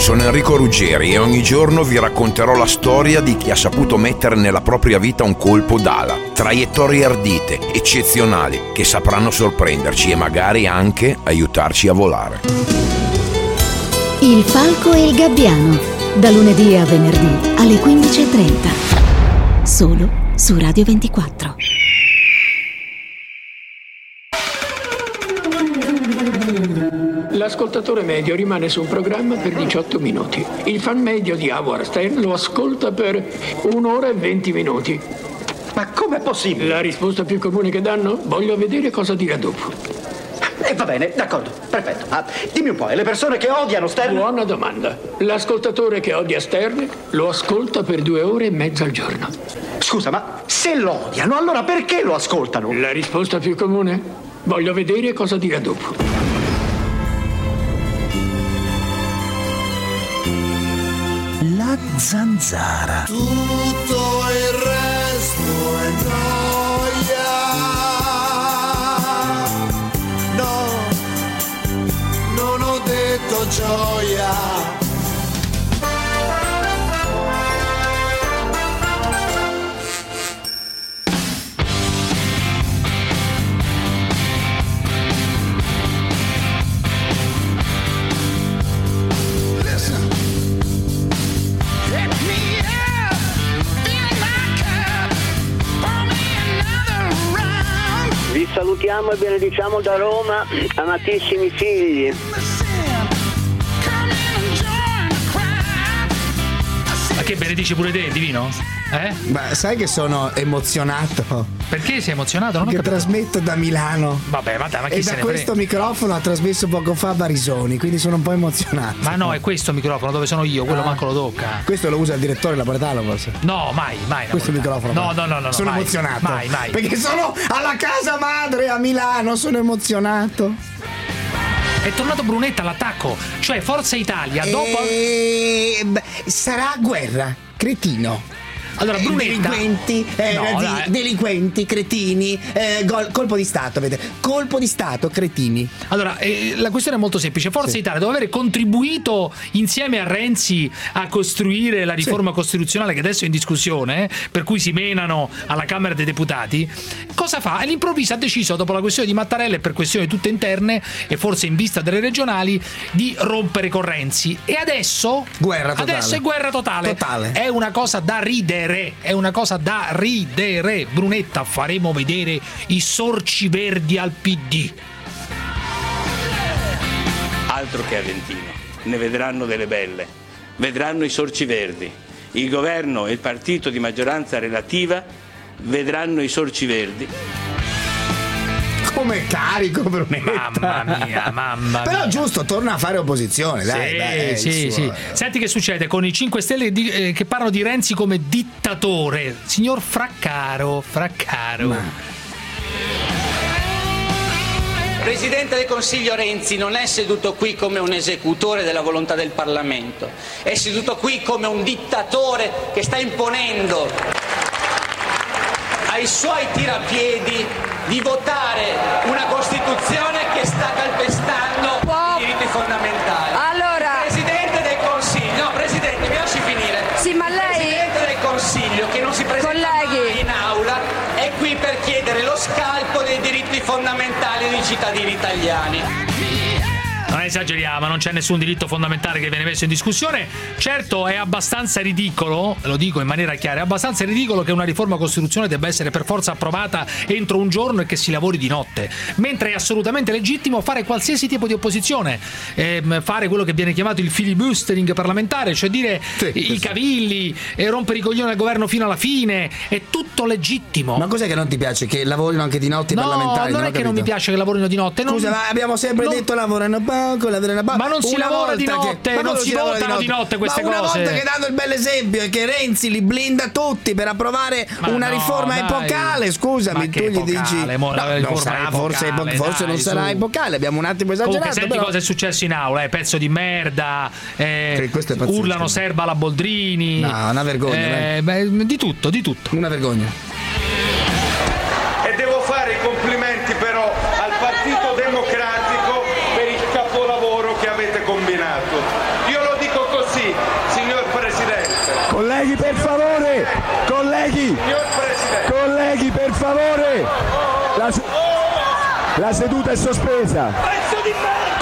sono Enrico Ruggeri e ogni giorno vi racconterò la storia di chi ha saputo mettere nella propria vita un colpo d'ala. Traiettorie ardite, eccezionali, che sapranno sorprenderci e magari anche aiutarci a volare. Il Falco e il Gabbiano, da lunedì a venerdì alle 15:30, solo su Radio 24. L'ascoltatore medio rimane su un programma per 18 minuti. Il fan medio di Howard Stern lo ascolta per 1 ora e 20 minuti. Ma com'è possibile? La risposta più comune che danno? Voglio vedere cosa dirà dopo. Va bene, d'accordo, perfetto. Dimmi un po', e le persone che odiano Stern? Buona domanda. L'ascoltatore che odia Stern lo ascolta per 2 ore e mezza al giorno. Scusa, ma se lo odiano, allora perché lo ascoltano? La risposta più comune? Voglio vedere cosa dirà dopo. La zanzara. Tutto il resto è noia. No, non ho detto gioia. Vi salutiamo e benediciamo da Roma, amatissimi figli. Ma che benedici pure te, Divino? Ma sai che sono emozionato? Perché sei emozionato? Non ho Perché capito. trasmetto da Milano. Vabbè, ma chi E se da ne questo frega? microfono ha trasmesso poco fa Barisoni, quindi sono un po' emozionato. Ma no, è questo il microfono dove sono io, quello manco lo tocca. Questo lo usa il direttore Napoletano forse? No, mai. Questo microfono? No. Sono mai. emozionato. Mai. Perché sono alla casa madre a Milano, sono emozionato. È tornato Brunetta all'attacco, cioè Forza Italia dopo. Sarà guerra, cretino. Allora, Brunetta. Delinquenti, cretini, colpo di Stato, vedete? Colpo di Stato, cretini. Allora, la questione è molto semplice. Forza Italia, dopo aver contribuito insieme a Renzi a costruire la riforma costituzionale che adesso è in discussione, per cui si menano alla Camera dei Deputati, cosa fa? All'improvviso ha deciso, dopo la questione di Mattarella e per questioni tutte interne e forse in vista delle regionali, di rompere con Renzi. E adesso? Guerra totale. Adesso è guerra totale. È una cosa da ridere. Brunetta, faremo vedere i sorci verdi al PD. Altro che Aventino, ne vedranno delle belle, vedranno i sorci verdi. Il governo e il partito di maggioranza relativa vedranno i sorci verdi. Come carico Brunetta. Mamma mia. Però giusto, torna a fare opposizione, dai. Sì. Senti che succede con i 5 Stelle che parlano di Renzi come dittatore. Signor Fraccaro. Presidente del Consiglio Renzi non è seduto qui come un esecutore della volontà del Parlamento, è seduto qui come un dittatore che sta imponendo ai suoi tirapiedi di votare una Costituzione che sta calpestando i diritti fondamentali. Allora, Presidente del Consiglio, Presidente, mi lasci finire. Sì, ma lei... Presidente del Consiglio, che non si presenta mai in aula, è qui per chiedere lo scalpo dei diritti fondamentali dei cittadini italiani. Non esageriamo, non c'è nessun diritto fondamentale che viene messo in discussione. Certo, è abbastanza ridicolo, lo dico in maniera chiara, è abbastanza ridicolo che una riforma costituzionale debba essere per forza approvata entro un giorno e che si lavori di notte, mentre è assolutamente legittimo fare qualsiasi tipo di opposizione, fare quello che viene chiamato il filibustering parlamentare, cioè dire i cavilli, rompere i coglioni al governo fino alla fine, è tutto legittimo. Ma cos'è che non ti piace? Che lavorino anche di notte i parlamentari? No, non è che non mi piace che lavorino di notte. Scusa, ma abbiamo sempre detto lavorano poco, ma non si lavora di notte, non si votano di notte queste cose. Ma una volta che danno il bel esempio e che Renzi li blinda tutti per approvare una riforma epocale, scusami, tu gli dici non sarà, forse non sarà epocale, abbiamo un attimo esagerato. Comunque senti cosa è successo in aula, pezzo di merda, urlano serba alla Boldrini. No, una vergogna. Di tutto. Una vergogna. E devo fare i complimenti però al Partito Democratico per il capolavoro che avete combinato. Io lo dico così. Colleghi, per favore! Colleghi, per favore! La seduta è sospesa. Pezzo di merda!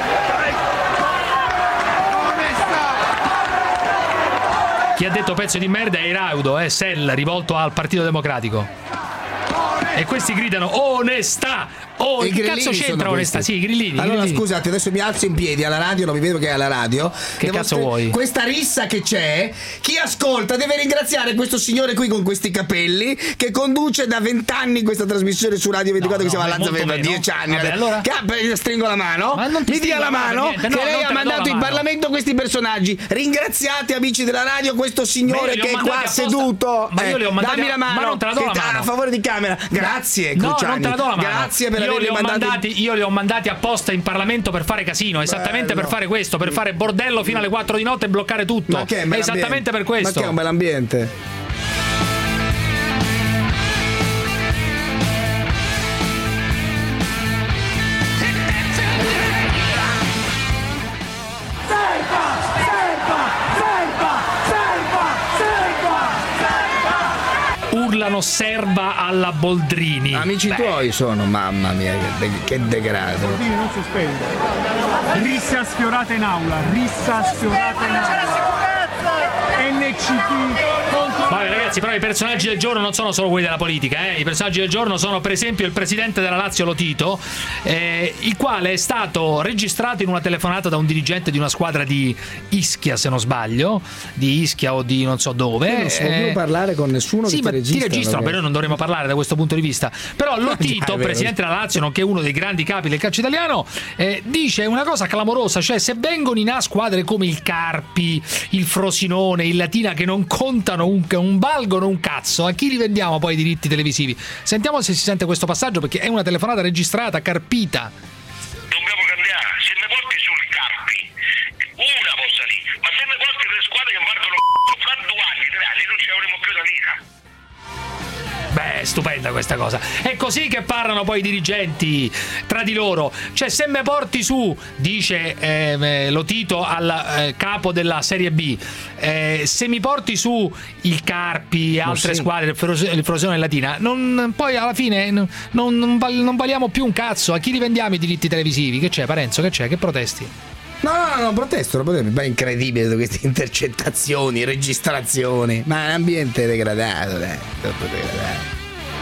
Chi ha detto pezzo di merda è Iraudo, Sell, rivolto al Partito Democratico. E questi gridano onestà! Oh, che cazzo c'entra onestà? Sì, i grillini. Allora, grillini. scusate, adesso mi alzo in piedi alla radio, non mi vedo che è alla radio. Che cazzo vuoi? Questa rissa che c'è, chi ascolta deve ringraziare questo signore qui con questi capelli che conduce da 20 anni questa trasmissione su Radio 24 che si chiama Lazza Veda, 10 anni. Vabbè, allora... Stringo la mano, mi dia la mano, che lei ha mandato in Parlamento questi personaggi. Ringraziate, amici della radio, questo signore che è qua seduto. Ma io le ho mandati dammi la mano, ma non te la do la mano. A favore di camera. Grazie, no, Cruciani. non te la do la mano. Grazie per io li ho mandati apposta in Parlamento per fare casino, esattamente per fare questo, per fare bordello fino alle 4 di notte e bloccare tutto. Ma che è esattamente per questo. Ma che è un bel ambiente. Urlano serva alla Boldrini. Amici tuoi sono, mamma mia, che degrado. Boldrini non sospende. Rissa sfiorata in aula, NCT contro... Vabbè ragazzi, però i personaggi del giorno non sono solo quelli della politica, I personaggi del giorno sono per esempio il presidente della Lazio Lotito, il quale è stato registrato in una telefonata da un dirigente di una squadra di Ischia, se non sbaglio, di Ischia o di non so dove. Io non so più parlare con nessuno che ti registrano, però noi non dovremmo parlare da questo punto di vista. Però Lotito, presidente della Lazio, nonché uno dei grandi capi del calcio italiano, dice una cosa clamorosa, cioè se vengono in A squadre come il Carpi, il Frosinone, il Latina, che non contano non valgono un cazzo, a chi li vendiamo poi i diritti televisivi? Sentiamo se si sente questo passaggio, perché è una telefonata registrata, carpita. Dobbiamo cambiare, se ne porti sul Carpi una possa lì, ma se ne porti le squadre che valgono fra 2 anni, 3 anni non ci avremo più la vita. Beh, stupenda questa cosa. È così che parlano poi i dirigenti tra di loro. Cioè, se me porti su, dice Lotito al capo della Serie B, se mi porti su il Carpi e altre squadre, il Frosinone e Latina, poi alla fine non valiamo più un cazzo. A chi li vendiamo i diritti televisivi? Che c'è, Parenzo? Che c'è? Che protesti? No, protesto, è incredibile queste intercettazioni, registrazioni, ma è un ambiente degradato, tutto degradato.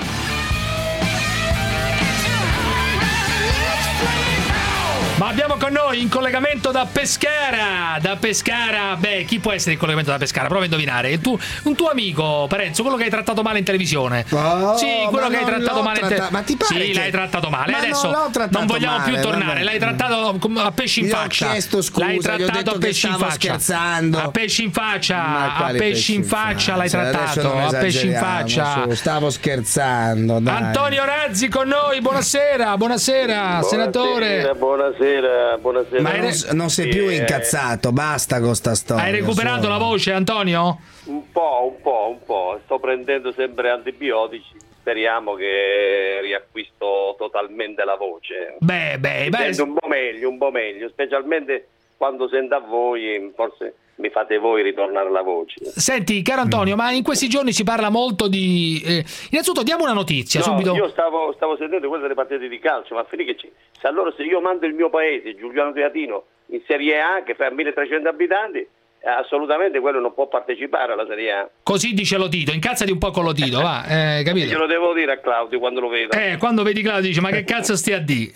Ma abbiamo con noi in collegamento da Pescara. Beh, chi può essere in collegamento da Pescara? Prova a indovinare. Un tuo amico, Parenzo, quello che hai trattato male in televisione. Sì, quello che hai trattato male in televisione. Ma ti pare sì, che... l'hai trattato male. Adesso non vogliamo male, più tornare. L'hai trattato a pesci in faccia. Ho chiesto scusa, l'hai trattato a pesci in faccia. Scherzando. A pesci in faccia. A pesci in faccia l'hai trattato. A pesci in faccia. Stavo scherzando, dai. Antonio Razzi con noi. Buonasera, senatore. Buonasera. Ma non sei più incazzato, basta con sta storia. Hai recuperato la voce, Antonio? Un po'. Sto prendendo sempre antibiotici. Speriamo che riacquisto totalmente la voce. Beh. Sento un po' meglio, specialmente quando sento a voi, forse mi fate voi ritornare la voce. Senti, caro Antonio, ma in questi giorni si parla molto di... innanzitutto diamo una notizia, subito. Io stavo sentendo quelle delle partite di calcio, ma finché se io mando il mio paese, Giuliano Teatino, in Serie A, che fa 1300 abitanti, assolutamente quello non può partecipare alla Serie A. Così dice Lotito, incazzati un po' con Lotito, va, capito? Glielo devo dire a Claudio quando lo vedo. Quando vedi Claudio dice, ma che cazzo stia a di?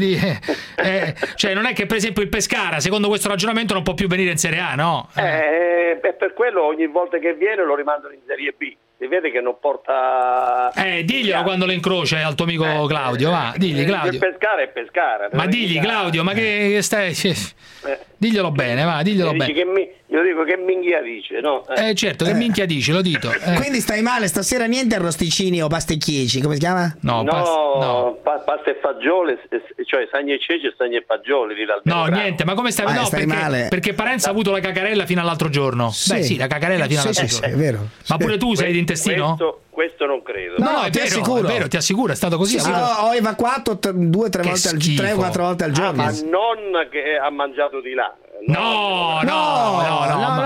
Cioè non è che per esempio il Pescara, secondo questo ragionamento, non può più venire in Serie A, no? Per quello ogni volta che viene lo rimandano in Serie B. Si vede che non porta... diglielo quando lo incrocia al tuo amico Claudio, va, digli Claudio. Il Pescara è Pescara. Ma digli Claudio, ma che stai... Diglielo bene, va, diglielo bene. Io dico che minchia dice, no? Certo, che minchia dice, lo dito. Quindi stai male stasera, niente arrosticini o pastecchieci, come si chiama? No, pasta e fagioli, cioè sagne e ceci e sagne e fagioli lì dal Belgrano. Niente, ma come stai? No, stai male. Perché Parenzo ha avuto la cacarella fino all'altro giorno. Sì. Beh sì, la cacarella fino all'altro giorno. È vero. Ma pure tu sei d'intestino? Questo non credo. No, è vero, ti assicuro, è stato così. Ho evacuato 2-3 volte 3-4 volte al giorno. Ma non che ha mangiato di là. No, è una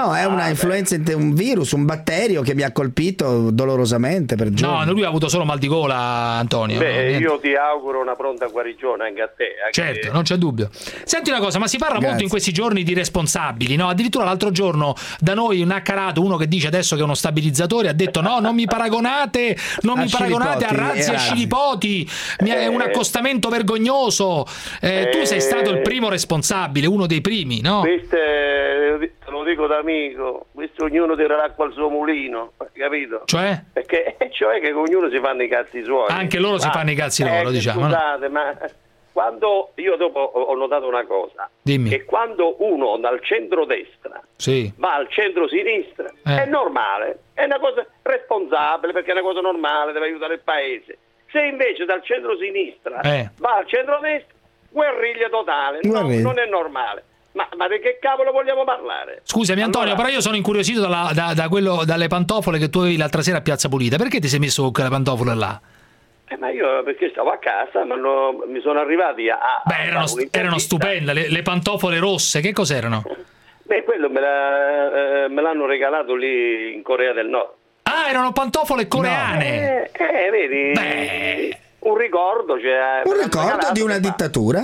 influenza, un virus, un batterio che mi ha colpito dolorosamente per giorni. No, lui ha avuto solo mal di gola, Antonio. Io ti auguro una pronta guarigione anche a te. Certo, non c'è dubbio. Senti una cosa, ma si parla molto in questi giorni di responsabili, no? Addirittura l'altro giorno da noi un accarato, uno che dice adesso che è uno stabilizzatore, ha detto no, non mi paragonate a Razzi e a Scilipoti, è un accostamento vergognoso. Tu sei stato il primo responsabile, uno dei primi, no? Te lo dico da amico, questo ognuno tira l'acqua al suo mulino, capito? Cioè? Cioè che ognuno si fanno i cazzi suoi. Anche loro si fanno i cazzi loro, diciamo. Scusate, ma quando io dopo ho notato una cosa, dimmi, che quando uno dal centrodestra va al centro-sinistra è normale, è una cosa responsabile, perché è una cosa normale, deve aiutare il paese. Se invece dal centro-sinistra va al centrodestra, guerriglia totale, non è normale. Ma di che cavolo vogliamo parlare? Scusami Antonio, però io sono incuriosito dalle pantofole che tu avevi l'altra sera a Piazza Pulita. Perché ti sei messo con quelle pantofole là? Ma io perché stavo a casa, ma mi sono arrivati erano stupende, le pantofole rosse, che cos'erano? Quello me l'hanno regalato lì in Corea del Nord. Ah, erano pantofole coreane. Vedi? Un ricordo, cioè, un ricordo di una dittatura,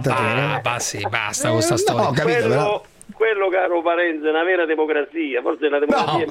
basta con sta storia. No, capito, quello, caro Parenzo, è una vera democrazia, forse è una democrazia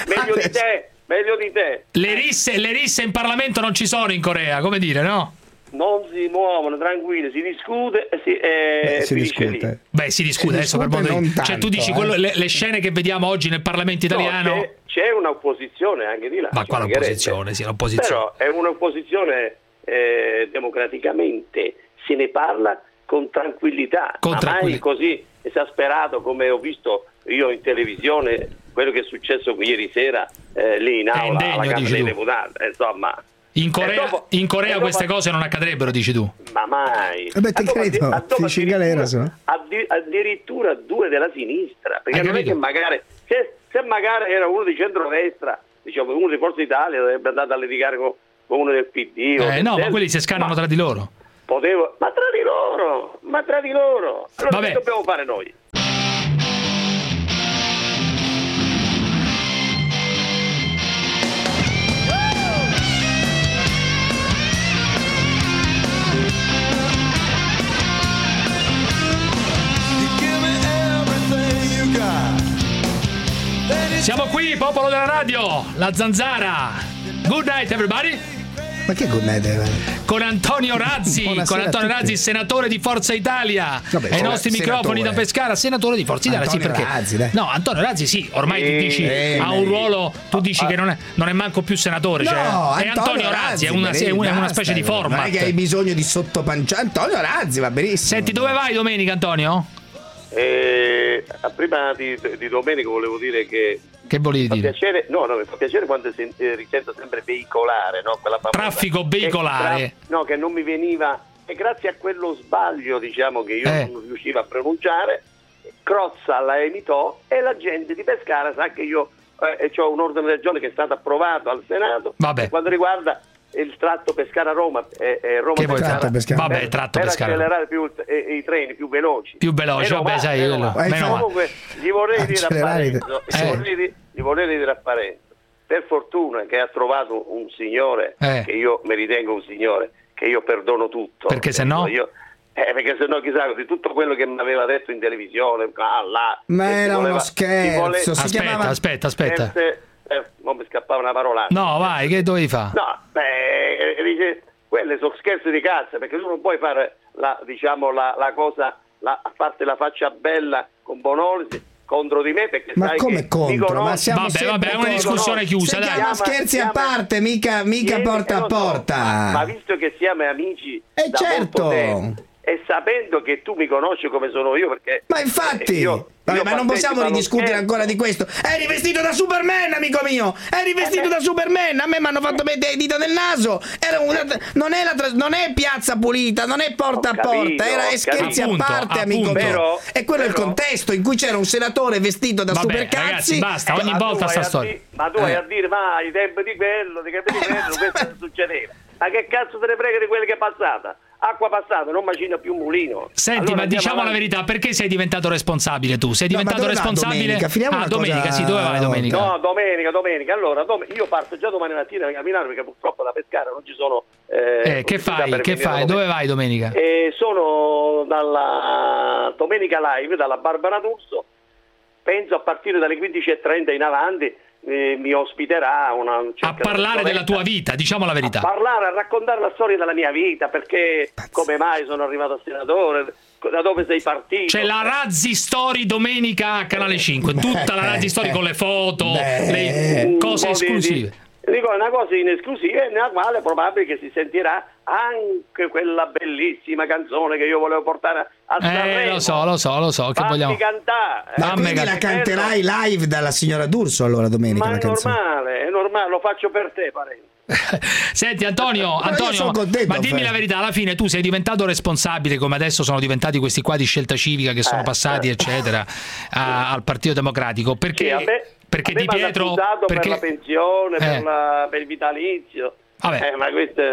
meglio di te. Le risse in Parlamento non ci sono in Corea, come dire, no? Non si muovono, tranquilli, si discute e si discute. Si discute adesso per modo di... Cioè tu dici le scene che vediamo oggi nel Parlamento italiano? C'è un'opposizione anche di là. Ma quale opposizione? Sì, l'opposizione. Però è un'opposizione democraticamente, se ne parla con tranquillità, mai così esasperato come ho visto io in televisione, quello che è successo ieri sera lì in aula alla Camera dei Deputati, insomma. In Corea queste cose non accadrebbero, dici tu? Ma mai. Ti credo, finisci in galera. Addirittura due della sinistra, perché non è che magari se magari era uno di centrodestra, diciamo uno di Forza Italia, sarebbe andato a litigare con uno del PD ma quelli si scannano tra di loro. Ma tra di loro. Allora che dobbiamo fare noi? Siamo qui, popolo della radio, la Zanzara. Good night everybody. Ma che good night? Con Antonio Razzi, il senatore di Forza Italia. Ai nostri microfoni da Pescara, senatore di Forza Italia. Antonio Razzi, dai. No, Antonio Razzi sì, ormai tu dici ha un ruolo, tu dici che non è manco più senatore, cioè è Antonio Razzi, è una specie di format. Non è che hai bisogno di sottopancia. Antonio Razzi va benissimo. Senti, dove vai domenica, Antonio? Prima di domenica volevo dire che volevi dire? Mi fa piacere quando risento sempre veicolare, no? Quella traffico veicolare, che non mi veniva, e grazie a quello sbaglio, diciamo, che io non riuscivo a pronunciare, Crozza la emitò e la gente di Pescara sa che io ho un ordine del giorno che è stato approvato al Senato per quanto riguarda il tratto Pescara-Roma, Roma-Pescara, tratto per Pescara, accelerare più i treni più veloci. Sai, comunque gli vorrei dire a Parenzo, per fortuna che ha trovato un signore che io mi ritengo un signore, che io perdono tutto, perché se no perché sennò chissà di tutto quello che mi aveva detto in televisione, ma era uno scherzo, aspetta. Non mi scappava una parola. No, vai, che dovevi fare? No, dice, quelle sono scherzi di cazzo, perché tu non puoi fare la cosa, a farti la faccia bella con Bonolis contro di me, perché ma sai come che contro? Ma siamo è una discussione chiusa, dai. Scherzi a parte, mica porta a porta. Ma visto che siamo amici da certo. molto tempo, e sapendo che tu mi conosci come sono io, perché ma infatti ma non possiamo ridiscutere ancora di questo. Eri vestito da Superman, amico mio, eri vestito da Superman, a me mi hanno fatto mettere le dita nel naso. Non è Piazza Pulita, non è porta a porta, era scherzi a parte, amico mio. E quello è il contesto in cui c'era un senatore vestito da supercazzi. Ragazzi, basta, ogni volta sta storia. Ma tu vai a dire, ma ai tempi di quello, questo succedeva. Ma che cazzo te ne frega di quello che è passata? acqua passata non macina più mulino. Senti, allora, ma diciamo la verità, perché sei diventato responsabile tu? Sei diventato responsabile? Domenica, sì, dove vai domenica? No, domenica. Allora, io parto già domani mattina a Milano perché purtroppo da Pescara non ci sono. Che fai? Dove vai domenica? Sono dalla Domenica Live, dalla Barbara D'Urso. Penso a partire dalle 15:30 in avanti mi ospiterà a parlare della tua vita, diciamo la verità. A raccontare la storia della mia vita, perché come mai sono arrivato a senatore, da dove sei partito. C'è la Razzi Story domenica a Canale 5, tutta la Razzi Story con le foto, le cose esclusive. Dico, è una cosa in esclusiva nella quale è probabile che si sentirà anche quella bellissima canzone che io volevo portare a Sanremo. Lo so che vogliamo cantare. Ma quindi la canterai live dalla signora D'Urso allora domenica? Ma è normale, lo faccio per te, parente. Senti Antonio, ma dimmi la verità, alla fine tu sei diventato responsabile, come adesso sono diventati questi qua di Scelta Civica che sono passati eccetera al Partito Democratico, perché perché Di Pietro per la pensione, per il vitalizio. Ma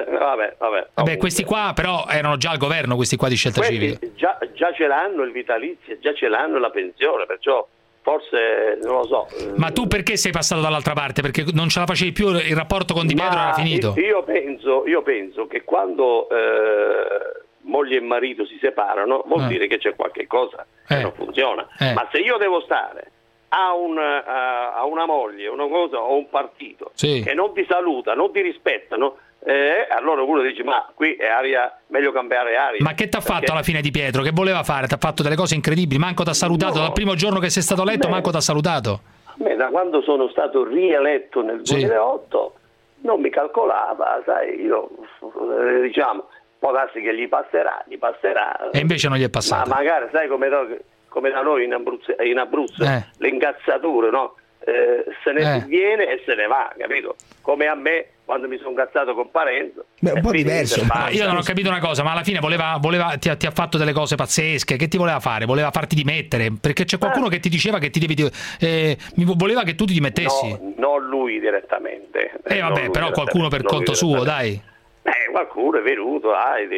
vabbè, questi qua però erano già al governo, questi qua di Scelta Civica. Già ce l'hanno il vitalizio, già ce l'hanno la pensione, perciò forse non lo so. Ma tu perché sei passato dall'altra parte? Perché non ce la facevi più, il rapporto con Di Pietro era finito? Io penso che quando moglie e marito si separano vuol dire che c'è qualche cosa che non funziona. Ma se io devo stare a una moglie, una cosa o un partito che non ti saluta, non ti rispettano, allora uno dice ma qui è meglio cambiare aria. Ma che t'ha fatto alla fine Di Pietro? Che voleva fare? T'ha fatto delle cose incredibili, manco t'ha salutato dal primo giorno che sei stato eletto, manco t'ha salutato. Da quando sono stato rieletto nel 2008 non mi calcolava, sai, io diciamo può darsi che gli passerà e invece non gli è passato. Ma magari sai come da noi in Abruzzo l'incazzatura, no? Se ne viene e se ne va, capito? Come a me quando mi sono incazzato con Parenzo. Un po' diverso. Io non ho capito una cosa, ma alla fine ti ha fatto delle cose pazzesche. Che ti voleva fare? Voleva farti dimettere? Perché c'è qualcuno che ti diceva che ti devi voleva che tu ti dimettessi. No, non lui direttamente. Vabbè, però qualcuno per conto suo, dai. Qualcuno è venuto,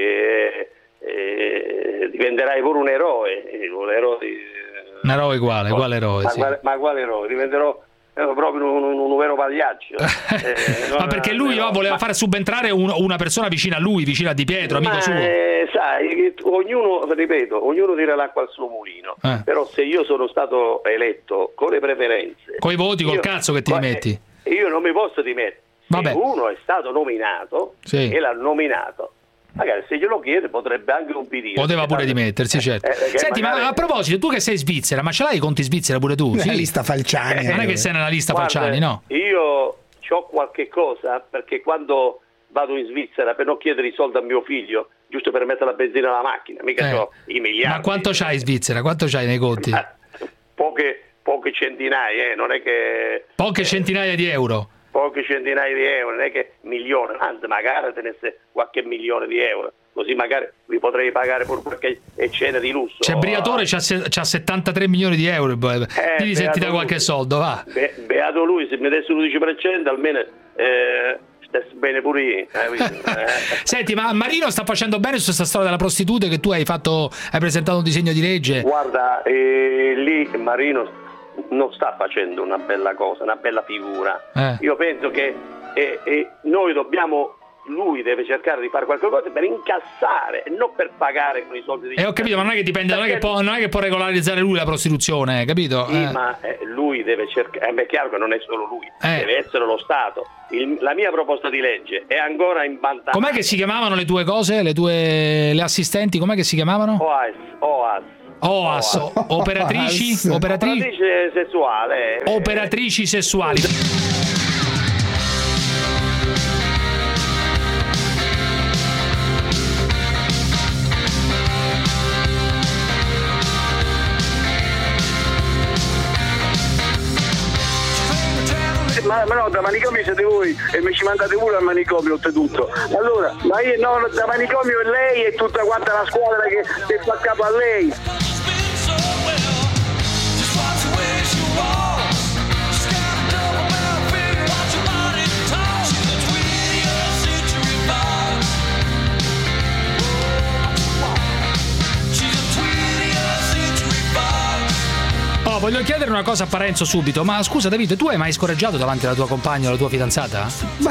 diventerai pure un eroe. Un eroe quale eroe? Ma quale eroe? Diventerò proprio un vero pagliaccio. Ma perché lui voleva fare subentrare una persona vicina a lui, vicino a Di Pietro, amico suo. Sai, ognuno tira l'acqua al suo mulino. Però se io sono stato eletto con le preferenze, coi voti, col cazzo che ti dimetti, io non mi posso dimettere. Se uno è stato nominato e l'ha nominato, magari se glielo chiede potrebbe anche ubbidire. Poteva pure dimettersi, certo. Senti, ma a proposito, tu che sei in Svizzera, ma ce l'hai i conti Svizzera pure tu? La lista Falciani. Non è che sei nella lista Falciani, no? Io c'ho qualche cosa, perché quando vado in Svizzera per non chiedere i soldi a mio figlio, giusto per mettere la benzina alla macchina, mica c'ho i miliardi. Ma quanto c'hai in Svizzera? Quanto c'hai nei conti? Poche centinaia, non è che... Poche centinaia di euro? Poche centinaia di euro, non è che milioni, anzi magari tenesse qualche milione di euro, così magari vi potrei pagare pure qualche cena di lusso. C'è Briatore, c'ha 73 milioni di euro, digli se ti dà qualche soldo, va. Beato lui, se mi desse l'11% almeno stessi bene pure io. Senti, ma Marino sta facendo bene su questa storia della prostituta che tu hai presentato un disegno di legge? Guarda, lì Marino non sta facendo una bella cosa, una bella figura. Io penso che lui deve cercare di fare qualcosa per incassare e non per pagare con i soldi di ho capito, ma non è che dipende, non è che può regolarizzare lui la prostituzione, capito? Sì, ma lui deve cercare, è chiaro che non è solo lui, deve essere lo Stato. La mia proposta di legge è ancora in vantaggio. Com'è che si chiamavano le tue cose, le assistenti, com'è che si chiamavano? OAS, operatrici sessuale. Operatrici sessuali. Ma no, da manicomio siete voi e mi ci mandate pure al manicomio oltretutto. Allora, ma io no, da manicomio è lei e tutta quanta la squadra che fa capo a lei. voglio chiedere una cosa a Parenzo subito. Ma scusa Davide, tu hai mai scorreggiato davanti alla tua compagna o alla tua fidanzata?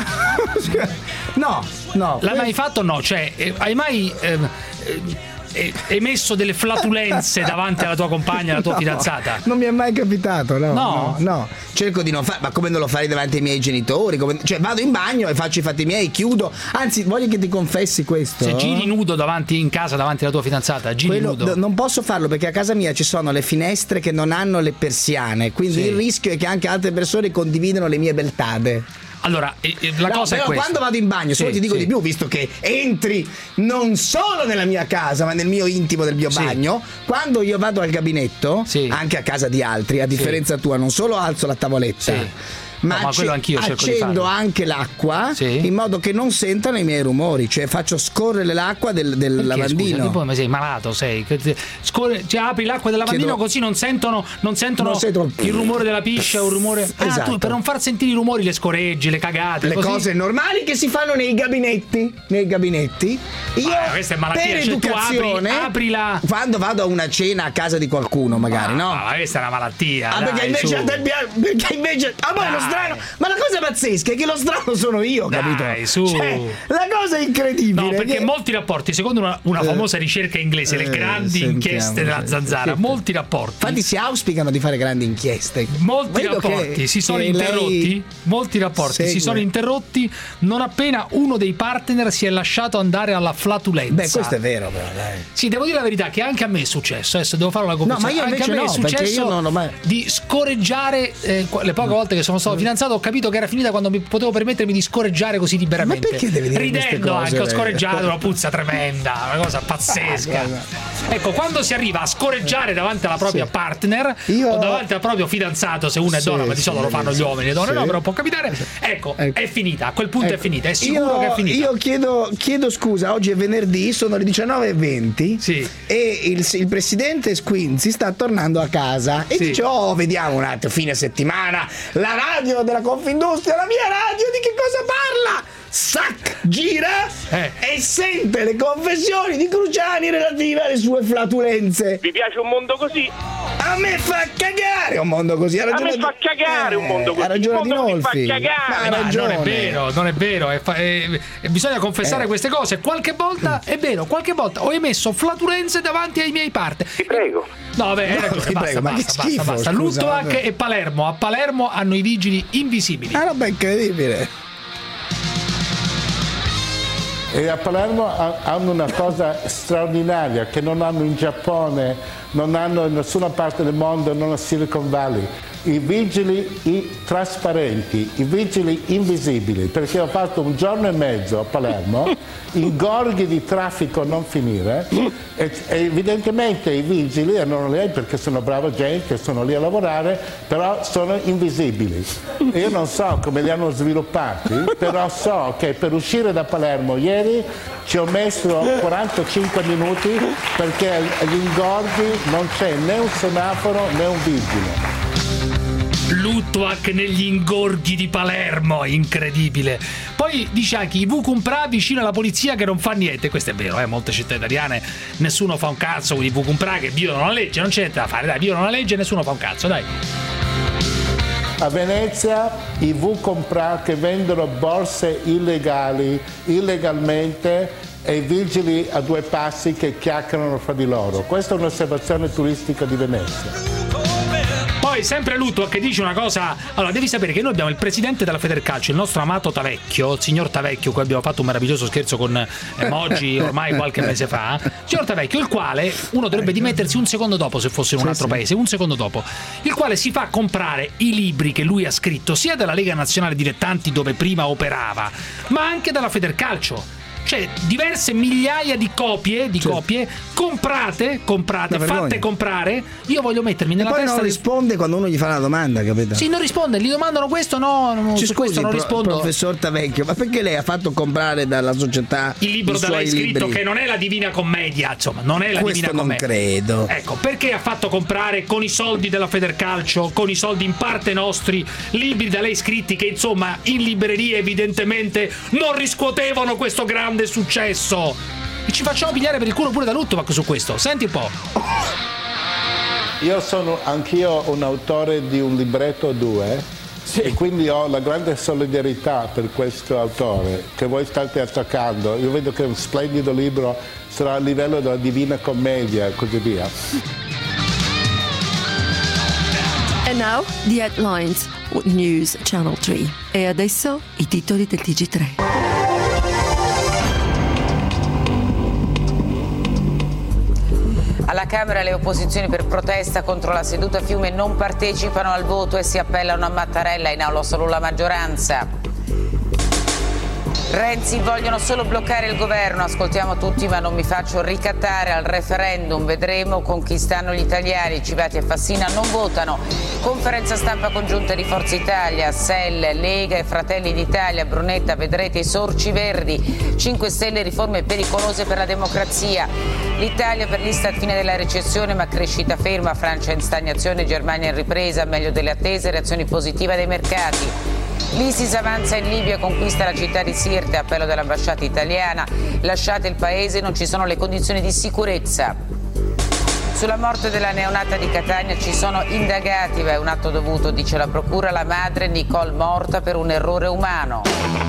No. L'hai mai fatto o no? Cioè, hai mai emesso delle flatulenze davanti alla tua compagna, alla tua fidanzata? Non mi è mai capitato, no. Cerco di non fare, ma come non lo farei davanti ai miei genitori? Cioè vado in bagno e faccio i fatti miei, chiudo. Anzi, voglio che ti confessi questo. Se giri nudo in casa davanti alla tua fidanzata, nudo. Non posso farlo perché a casa mia ci sono le finestre che non hanno le persiane, quindi il rischio è che anche altre persone condividano le mie beltade. Allora, la cosa è questa. Quando vado in bagno, solo ti dico di più, visto che entri non solo nella mia casa, ma nel mio intimo, del mio bagno, quando io vado al gabinetto, anche a casa di altri, a differenza tua, non solo alzo la tavoletta. Ma quello anch'io cerco di accendo farlo. anche l'acqua in modo che non sentano i miei rumori, cioè faccio scorrere l'acqua del lavandino. Scusa, ma sei malato, sei. Apri l'acqua del lavandino così non sentono il rumore della piscia o il rumore. Esatto. Tu, per non far sentire i rumori le scoreggi, le cagate, le cose normali che si fanno nei gabinetti. Io questa è malattia, per cioè educazione tu apri la. Quando vado a una cena a casa di qualcuno, magari, no? Ma questa è una malattia. Perché invece lo strano, ma la cosa pazzesca è che lo strano sono io, capito? Cioè, la cosa incredibile. No, perché molti rapporti, secondo una famosa ricerca inglese, le grandi inchieste della Zanzara, molti rapporti. Infatti si auspicano di fare grandi inchieste. Molti rapporti si sono interrotti. Molti rapporti si sono interrotti non appena uno dei partner si è lasciato andare alla flatulenza. Beh, questo è vero, però, dai. Sì, devo dire la verità che anche a me è successo. Adesso devo fare una confessione. No, ma io anche a me è successo di scorreggiare le poche volte che sono stato fidanzato. Ho capito che era finita quando mi potevo permettermi di scorreggiare così liberamente. Ma perché devi dire ridendo cose, anche, ho scorreggiato, una puzza tremenda, una cosa pazzesca. Ecco, quando si arriva a scorreggiare davanti alla propria partner o davanti al proprio fidanzato, se uno è donna, ma di solito lo fanno gli uomini, le donne no, però può capitare. Ecco, è finita, a quel punto è finita, è sicuro che è finita. Io chiedo scusa, oggi è venerdì, sono le 19:20 e il presidente Squinzi sta tornando a casa e dice: vediamo un attimo, fine settimana, la radio della Confindustria, la mia radio, di che cosa parla? Gira e sente le confessioni di Cruciani relative alle sue flatulenze. Vi piace un mondo così? A me fa cagare un mondo così. A me fa cagare un mondo così. Ha ragione Dinolfi. Non è vero. Bisogna confessare queste cose. Qualche volta è vero, qualche volta ho emesso flatulenze davanti ai miei partner. Ti prego. No, hai ragione, basta. Luttwak e Palermo. A Palermo hanno i vigili invisibili. Ah, roba incredibile. E a Palermo hanno una cosa straordinaria che non hanno in Giappone, non hanno in nessuna parte del mondo, non a Silicon Valley. I vigili trasparenti, i vigili invisibili, perché ho fatto un giorno e mezzo a Palermo, ingorghi di traffico non finire, e evidentemente i vigili erano lì perché sono brava gente, sono lì a lavorare, però sono invisibili. Io non so come li hanno sviluppati, però so che per uscire da Palermo ieri ci ho messo 45 minuti perché agli ingorghi non c'è né un semaforo né un vigile. Luttwak negli ingorghi di Palermo, incredibile. Poi dice anche i Vukumpra vicino alla polizia che non fa niente. Questo è vero, molte città italiane nessuno fa un cazzo con i Vukumpra che violano la legge, non c'è niente da fare, dai, violano la legge e nessuno fa un cazzo, dai. A Venezia i Vukumpra che vendono borse illegalmente e i vigili a due passi che chiacchierano fra di loro. Questa è un'osservazione turistica di Venezia. Poi sempre Luttwak che dice una cosa. Allora, devi sapere che noi abbiamo il presidente della Federcalcio, il nostro amato Tavecchio, il signor Tavecchio, cui abbiamo fatto un meraviglioso scherzo con emoji ormai qualche mese fa. Signor Tavecchio, il quale uno dovrebbe dimettersi un secondo dopo se fosse in un altro paese, un secondo dopo, il quale si fa comprare i libri che lui ha scritto sia dalla Lega Nazionale Dilettanti dove prima operava, ma anche dalla Federcalcio. Cioè diverse migliaia di copie comprate, fatte comprare. Io voglio mettermi nella testa. Poi non risponde quando uno gli fa una domanda, capito? Sì, non risponde, gli domandano questo, questo non rispondo. Professor Tavecchio, ma perché lei ha fatto comprare dalla società il libro da lei scritto che non è la Divina Commedia, insomma, non è la questo Divina Commedia. Non credo. Ecco, perché ha fatto comprare con i soldi della Federcalcio, con i soldi in parte nostri, libri da lei scritti che insomma in librerie evidentemente non riscuotevano questo grande successo. E ci facciamo pigliare per il culo pure da Luttwak su questo. Senti un po'. io sono anch'io un autore di un libretto o 2. Sì. E quindi ho la grande solidarietà per questo autore che voi state attaccando. Io vedo che è un splendido libro, sarà a livello della Divina Commedia e così via. And now the headlines, News Channel 3. E adesso i titoli del TG3. Alla Camera le opposizioni per protesta contro la seduta Fiume non partecipano al voto e si appellano a Mattarella, in aula solo la maggioranza. Renzi: vogliono solo bloccare il governo, ascoltiamo tutti ma non mi faccio ricattare, al referendum vedremo con chi stanno gli italiani, Civati e Fassina non votano. Conferenza stampa congiunta di Forza Italia, SEL, Lega e Fratelli d'Italia, Brunetta, vedrete i sorci verdi, 5 Stelle, riforme pericolose per la democrazia. L'Italia per l'Istat fine della recessione ma crescita ferma, Francia in stagnazione, Germania in ripresa, meglio delle attese, reazioni positive dei mercati. L'ISIS avanza in Libia, conquista la città di Sirte, appello dell'ambasciata italiana, lasciate il paese, non ci sono le condizioni di sicurezza. Sulla morte della neonata di Catania ci sono indagati, è un atto dovuto, dice la procura, la madre Nicole morta per un errore umano.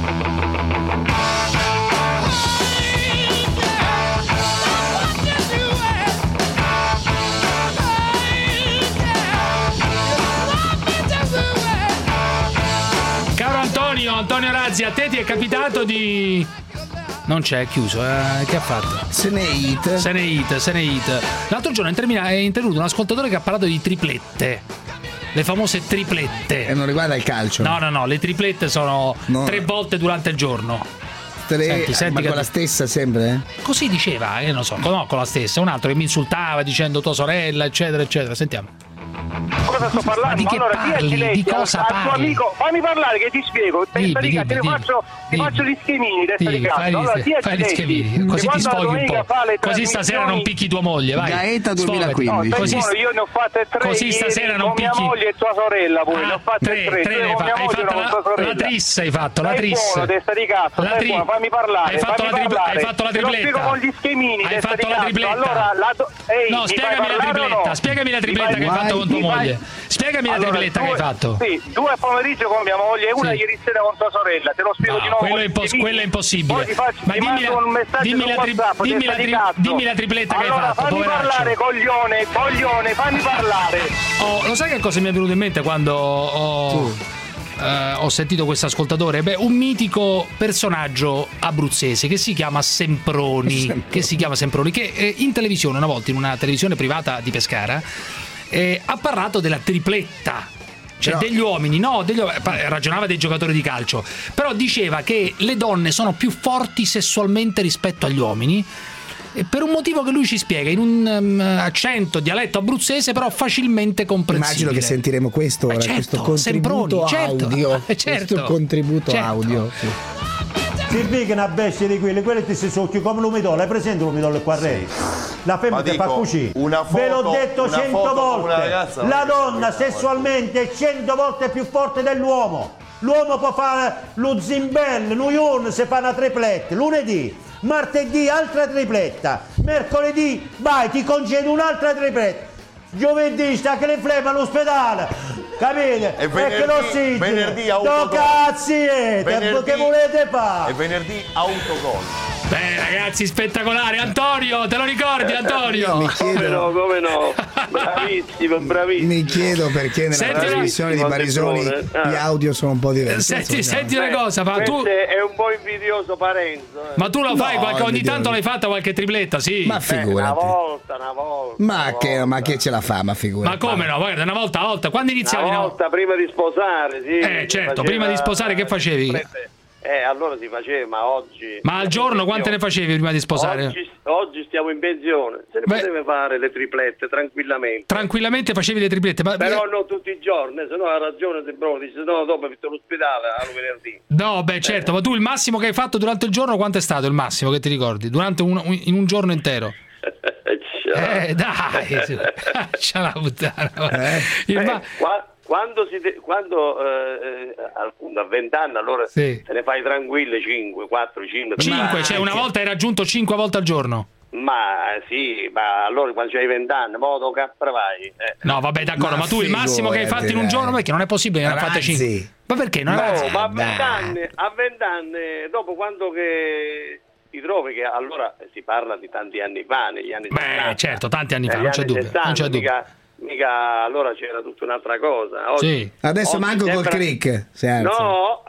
Antonio Razzi, a te ti è capitato di... Non c'è, è chiuso, che ha fatto? Se ne hit. L'altro giorno è intervenuto un ascoltatore che ha parlato di triplette. Le famose triplette. E non riguarda il calcio. No, le triplette sono 3 volte durante il giorno. Senti, ma con la stessa sempre? Così diceva, non so, no, con la stessa. Un altro che mi insultava dicendo tua sorella, eccetera, eccetera. Sentiamo. Cosa sto parlando? Ma di che allora, parli? Di cosa parli? Tuo amico, fammi parlare che ti spiego. Ti faccio gli schemini, testa di cazzo. Fai gli schemini, così ti sfoghi un po'. Così stasera non picchi tua moglie, vai. Gaeta 2015. No, io ne ho fatte 3 così stasera non picchi. Con mia moglie e tua sorella pure. Ne ho fatte 3 con mia moglie e tua sorella. La trissa hai fatto, la trissa. Buono, testa di cazzo. Fammi parlare. Hai fatto la tripletta. Te lo spiego con gli schemini, testa di cazzo. Allora, no, spiegami la tripletta che hai fatto con tua moglie. Spiegami la tripletta che hai fatto. Sì, 2 pomeriggio con mia moglie e una ieri sera con tua sorella. Te lo spiego di nuovo. Quello è impossibile. Ma dimmi la tripletta che hai fatto. Fammi parlare, coglione, fammi parlare. Lo sai che cosa mi è venuto in mente quando ho sentito questo ascoltatore? Un mitico personaggio abruzzese che si chiama Semproni. Che in televisione, una volta in una televisione privata di Pescara, ha parlato della tripletta, cioè degli uomini, ragionava dei giocatori di calcio, però diceva che le donne sono più forti sessualmente rispetto agli uomini, per un motivo che lui ci spiega in un accento, dialetto abruzzese, però facilmente comprensibile. Immagino che sentiremo questo ora, questo contributo audio. Questo contributo audio. Sì. Si vede una bestia di quelle ti si socchio come l'umidolo, hai presente l'umidolo qua dentro? La femmina che fa così. Ve l'ho detto 100 volte. La donna sessualmente è 100 volte più forte dell'uomo. L'uomo può fare lo zimbello, lo ion se fa una tripletta, lunedì, martedì altra tripletta, mercoledì vai ti concedo un'altra tripletta. Giovedì sta che le flemme all'ospedale, capite? E venerdì autogol. Che volete fare? E venerdì autogol. Beh ragazzi, spettacolare. Antonio, te lo ricordi Antonio? Mi chiedo, come no? Bravissimo. Mi chiedo perché nella trasmissione di Barisoni gli audio sono un po' diversi. Senti una cosa, tu è un po' invidioso Parenzo. Ma tu lo fai ogni tanto l'hai fatta qualche tripletta, sì? Ma figurati. Una volta. Ma che ce la fa, ma figurati. Ma come no? Guarda, una volta. Quando iniziavi? Una volta prima di sposare, sì. Certo, prima di sposare che facevi? Allora si faceva, ma oggi... Ma al giorno quante ne facevi prima di sposare? Oggi stiamo in pensione, se ne poteva fare le triplette tranquillamente. Tranquillamente facevi le triplette? Però non tutti i giorni, se no ha ragione se Bruno dice no, dopo hai visto l'ospedale al venerdì. No, certo, ma tu il massimo che hai fatto durante il giorno quanto è stato il massimo che ti ricordi? Durante in un giorno intero? Dai, c'ha la puttana. Quando a 20 anni allora se ne fai tranquille 5, 4, 5. 5, cioè una volta hai raggiunto 5 volte al giorno? Ma sì, ma allora quando c'hai 20 anni, modo capra vai. No, vabbè, d'accordo, ma tu il massimo che hai fatto in un giorno, perché non è possibile, ne ha fatte 5. Ma perché? No, ma a 20 anni, dopo quando che ti trovi, che allora si parla di tanti anni fa, negli anni 60. Certo, tanti anni fa, non c'è dubbio. 60, non c'è dubbio. Mica allora c'era tutta un'altra cosa. Oggi, sì. Adesso manco col crick. No,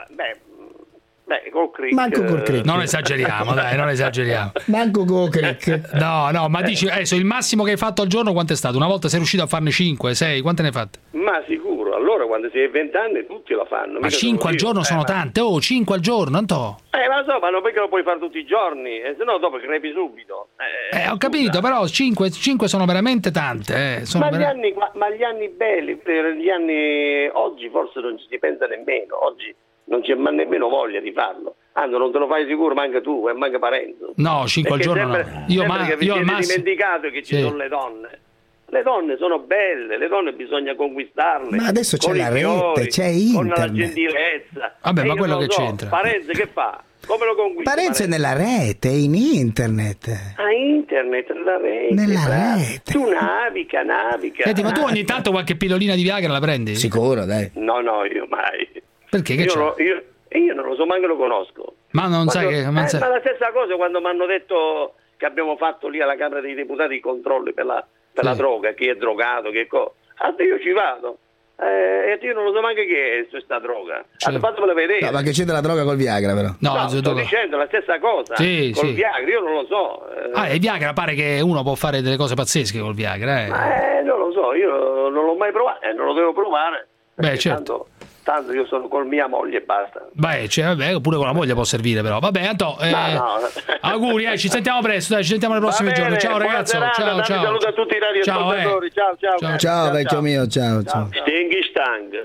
col crick. Manco col crick. Non esageriamo, dai, non esageriamo. Manco col crick. No, ma dici adesso il massimo che hai fatto al giorno quanto è stato? Una volta sei riuscito a farne 5, 6, quante ne hai fatte? Ma sicuro, allora quando si è 20 anni tutti lo fanno. Ma 5 al giorno sono tante, 5 al giorno, Antò. Ma lo so, ma non perché lo puoi fare tutti i giorni, se no dopo crepi subito. Ho capito, però 5 sono veramente tante. Ma gli anni belli, per gli anni oggi forse non ci si pensa nemmeno, oggi non c'è nemmeno voglia di farlo. Anzi, non te lo fai sicuro manca tu e manca Parenzo. No, 5 al giorno no. Io al massimo dimenticato che ci sono le donne. Le donne sono belle, le donne bisogna conquistarle. Ma adesso c'è la rete, c'è internet. Con la gentilezza. Vabbè, ma quello che c'entra. Parenzo che fa? Come lo conquista? Parenzo è nella rete, in internet. Internet, nella rete. Tu naviga. Senti, ma tu ogni tanto qualche pillolina di Viagra la prendi? Sicuro, dai. No, io mai. Perché? Che io non lo so, manco lo conosco. Ma non sai che... Ma la stessa cosa quando mi hanno detto che abbiamo fatto lì alla Camera dei Deputati i controlli per la droga, chi è drogato, che cosa. Io ci vado. E io non lo so neanche che è questa droga. Fatemelo vedere. No, ma che c'è della droga col Viagra, però? No, sto dicendo la stessa cosa. Col Viagra, io non lo so. Il Viagra pare che uno può fare delle cose pazzesche col Viagra. Non lo so, io non l'ho mai provato e non lo devo provare. Beh, certo. Tanto io sono con mia moglie e basta. Vabbè, pure con la moglie può servire, però. Vabbè, Antò, auguri, ci sentiamo presto, ci sentiamo nei prossimi giorni. Ciao ragazzo, ciao. Saluto a tutti i radioascoltatori. Ciao, vecchio mio, ciao. Stinghi stang.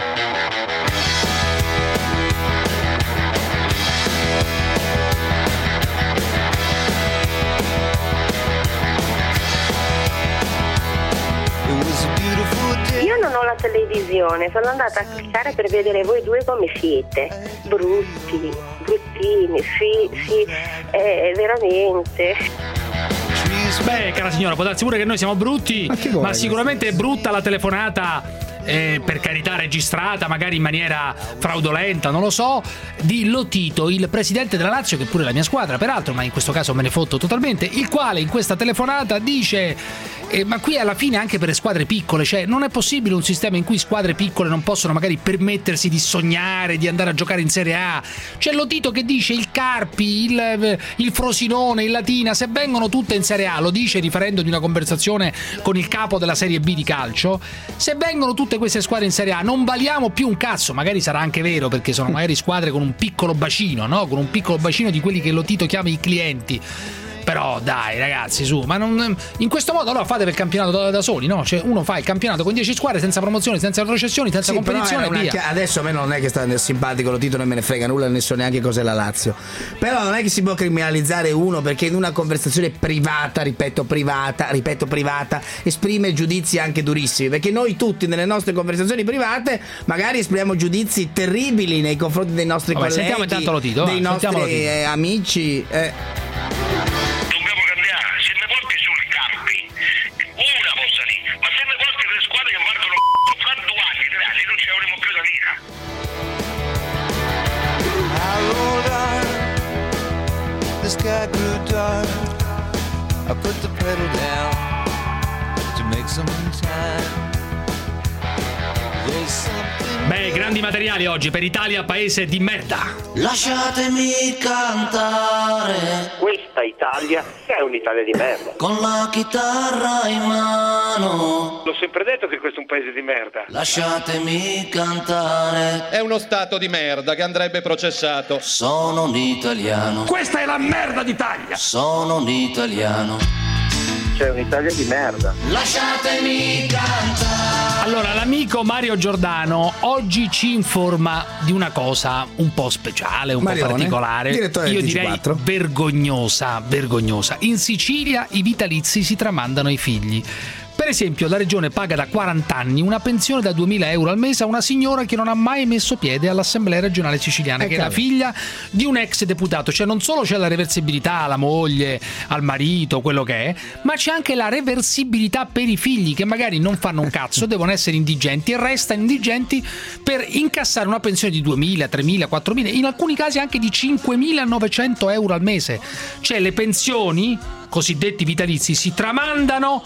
Io non ho la televisione, sono andata a cliccare per vedere voi due come siete. Bruttini, sì, veramente. Beh, cara signora, può darsi pure che noi siamo brutti, ma sicuramente è brutta la telefonata. Per carità registrata, magari in maniera fraudolenta, non lo so, di Lotito, il presidente della Lazio, che pure è la mia squadra peraltro, ma in questo caso me ne fotto totalmente, il quale in questa telefonata dice ma qui alla fine anche per le squadre piccole, cioè non è possibile un sistema in cui squadre piccole non possono magari permettersi di sognare di andare a giocare in Serie A. C'è Lotito che dice il Carpi, il Frosinone, il Latina, se vengono tutte in Serie A, lo dice riferendo di una conversazione con il capo della Serie B di calcio, se vengono tutte queste squadre in Serie A non valiamo più un cazzo. Magari sarà anche vero, perché sono magari squadre con un piccolo bacino, no? Con un piccolo bacino di quelli che Lotito chiama i clienti. Però dai ragazzi, su, ma non, in questo modo allora fate il campionato da soli, no? Cioè uno fa il campionato con 10 squadre senza promozioni, senza retrocessioni, senza competizione, via. Adesso a me non è che sta simpatico Lotito, non me ne frega nulla, ne so neanche cos'è la Lazio. Però non è che si può criminalizzare uno perché in una conversazione privata, ripeto privata, esprime giudizi anche durissimi, perché noi tutti nelle nostre conversazioni private magari esprimiamo giudizi terribili nei confronti dei nostri colleghi, sentiamo intanto Lotito, dei nostri amici. Sky grew dark. I put the pedal down to make some time. There's something. Beh, grandi materiali oggi per Italia, paese di merda. Lasciatemi cantare. Questa Italia è un'Italia di merda. Con la chitarra in mano. L'ho sempre detto che questo è un paese di merda. Lasciatemi cantare. È uno stato di merda che andrebbe processato. Sono un italiano. Questa è la merda d'Italia. Sono un italiano. C'è un'Italia di merda. Lasciatemi cantare. Allora, l'amico Mario Giordano oggi ci informa di una cosa un po' speciale, un po' particolare. Io direi vergognosa. In Sicilia i vitalizi si tramandano ai figli. Per esempio, la regione paga da 40 anni una pensione da 2.000 euro al mese a una signora che non ha mai messo piede all'Assemblea regionale siciliana, che è la figlia di un ex deputato. Cioè non solo c'è la reversibilità alla moglie, al marito, quello che è, ma c'è anche la reversibilità per i figli che magari non fanno un cazzo, devono essere indigenti e restano indigenti per incassare una pensione di 2.000, 3.000, 4.000, in alcuni casi anche di 5.900 euro al mese. Cioè le pensioni cosiddetti vitalizi si tramandano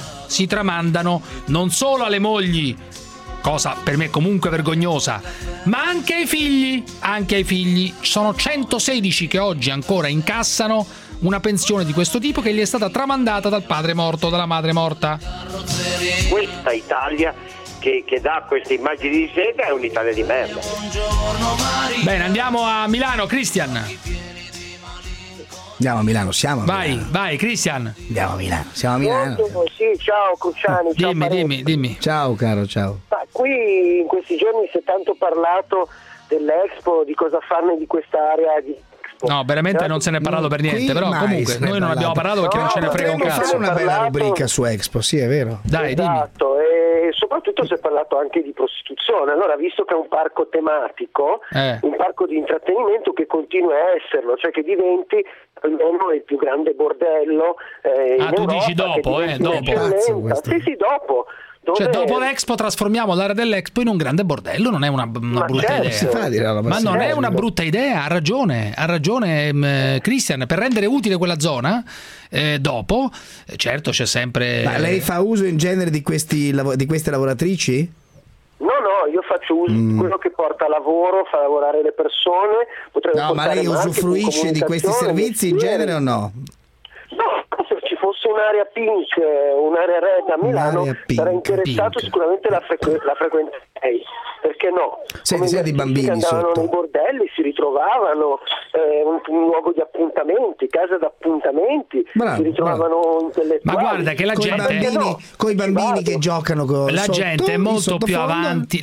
non solo alle mogli, cosa per me comunque vergognosa, ma anche ai figli. Sono 116 che oggi ancora incassano una pensione di questo tipo che gli è stata tramandata dal padre morto, dalla madre morta. Questa Italia che dà queste immagini di sé è un'Italia di merda. Bene, andiamo a Milano, Christian. Andiamo a Milano, siamo a Milano. Vai, Christian. Andiamo a Milano, siamo a Milano. Sì, ciao Cruciani. Dimmi. Ciao caro, ciao. Ma qui in questi giorni si è tanto parlato dell'Expo, di cosa farne di quest'area di Expo. No, veramente non se ne è parlato per niente, però comunque noi non abbiamo parlato perché non ce ne frega un cazzo. Fare una bella rubrica su Expo, sì, è vero. Dai, esatto, e soprattutto si è parlato anche di prostituzione. Allora, visto che è un parco tematico, un parco di intrattenimento che continua a esserlo, cioè che diventi almeno il più grande bordello in tu Europa, dici dopo, Sì, dopo. Cioè dopo l'Expo trasformiamo l'area dell'Expo in un grande bordello, non è una brutta idea. Ma non è una brutta idea, ha ragione Christian, per rendere utile quella zona dopo, certo c'è sempre... Ma lei fa uso in genere di queste lavoratrici? No, io faccio uso di quello che porta lavoro, fa lavorare le persone. No, ma lei usufruisce di questi servizi in genere o no? No, se ci fosse un'area pink, un'area red a Milano, sarei interessato sicuramente la frequenterei. Perché no? Senti bambini che andavano sotto. nei bordelli, si ritrovavano un luogo di appuntamenti, casa d'appuntamenti, si ritrovavano intellettuali. Ma guarda che la gente con i bambini che giocano con la gente è molto più avanti,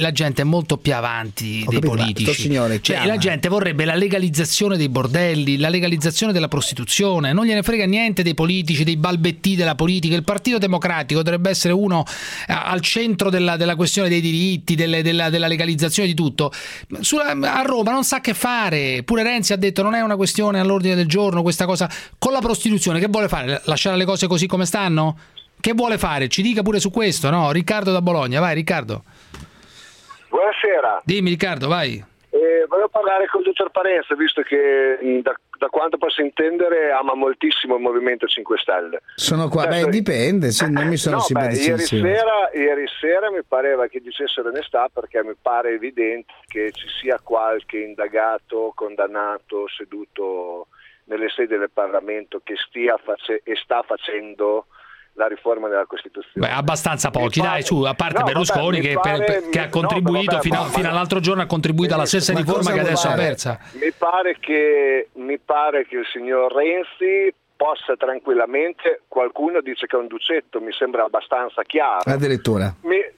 dei politici. Cioè, la gente vorrebbe la legalizzazione dei bordelli, la legalizzazione della prostituzione, non gliene frega niente dei politici, dei balbetti della politica. Il Partito Democratico dovrebbe essere uno al centro della questione dei diritti, della legalizzazione di tutto. A Roma non sa che fare, pure Renzi ha detto non è una questione all'ordine del giorno questa cosa. Con la prostituzione che vuole fare? Lasciare le cose così come stanno? Che vuole fare? Ci dica pure su questo, no? Riccardo da Bologna, vai Riccardo. Buonasera. Dimmi Riccardo, vai. Volevo parlare col dottor Parenza, visto che da quanto posso intendere ama moltissimo il Movimento 5 Stelle. Sono qua, dipende, non mi sono simpaticissimo. Ieri sera mi pareva che dicessero onestà, perché mi pare evidente che ci sia qualche indagato, condannato, seduto nelle sedi del Parlamento che sta facendo la riforma della Costituzione. Abbastanza pochi, dai, su, a parte Berlusconi che ha contribuito fino all'altro giorno, ha contribuito alla stessa riforma che adesso ha persa. Mi pare che il signor Renzi possa tranquillamente, qualcuno dice che è un ducetto, mi sembra abbastanza chiaro. Addirittura.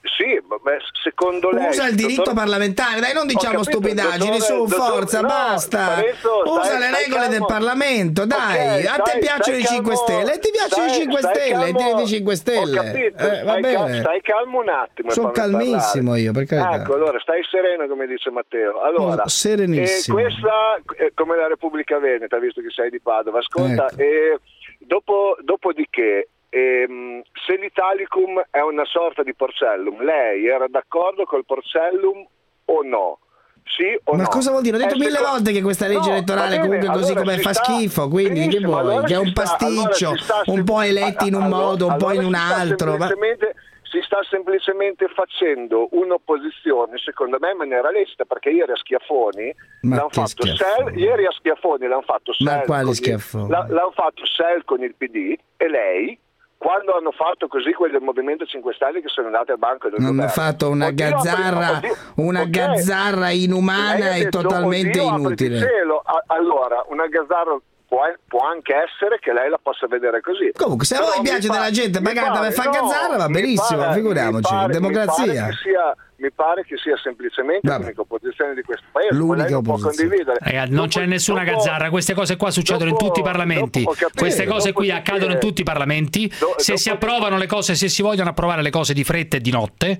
Secondo lei... Usa il diritto parlamentare, dai, non diciamo stupidaggini, forza, basta. Usa le regole del Parlamento, dai. A te piacciono i 5 Stelle, ti piacciono i 5 Stelle, tieni i 5 Stelle. Va bene. Stai calmo un attimo. Sono calmissimo io, per carità. Ecco, allora stai sereno, come dice Matteo. Allora, serenissimo. Questa, come la Repubblica Veneta, visto che sei di Padova, ascolta, dopodiché se l'Italicum è una sorta di Porcellum, lei era d'accordo col Porcellum o no? Sì o no? Ma cosa vuol dire? Ho detto 1000 volte che questa legge elettorale comunque così come fa schifo, quindi che vuoi? Che è un pasticcio, un po' eletti in un modo, un po' in un altro. Si sta semplicemente facendo un'opposizione, secondo me in maniera lecita, perché ieri a Schiaffoni l'hanno fatto Sell con il PD, e lei, quando hanno fatto così quelli del Movimento 5 Stelle che sono andati al banco del governo, hanno fatto una gazzarra inumana e totalmente inutile. Allora, una gazzarra può anche essere che lei la possa vedere così. Comunque, se a voi piace della gente pagata per fare gazzarra, va benissimo, figuriamoci, democrazia. mi pare che sia semplicemente l'unica opposizione di questo paese. L'unica opposizione. Non c'è nessuna gazzarra, queste cose qua succedono in tutti i parlamenti, queste cose qui accadono in tutti i parlamenti, se si approvano le cose, se si vogliono approvare le cose di fretta e di notte,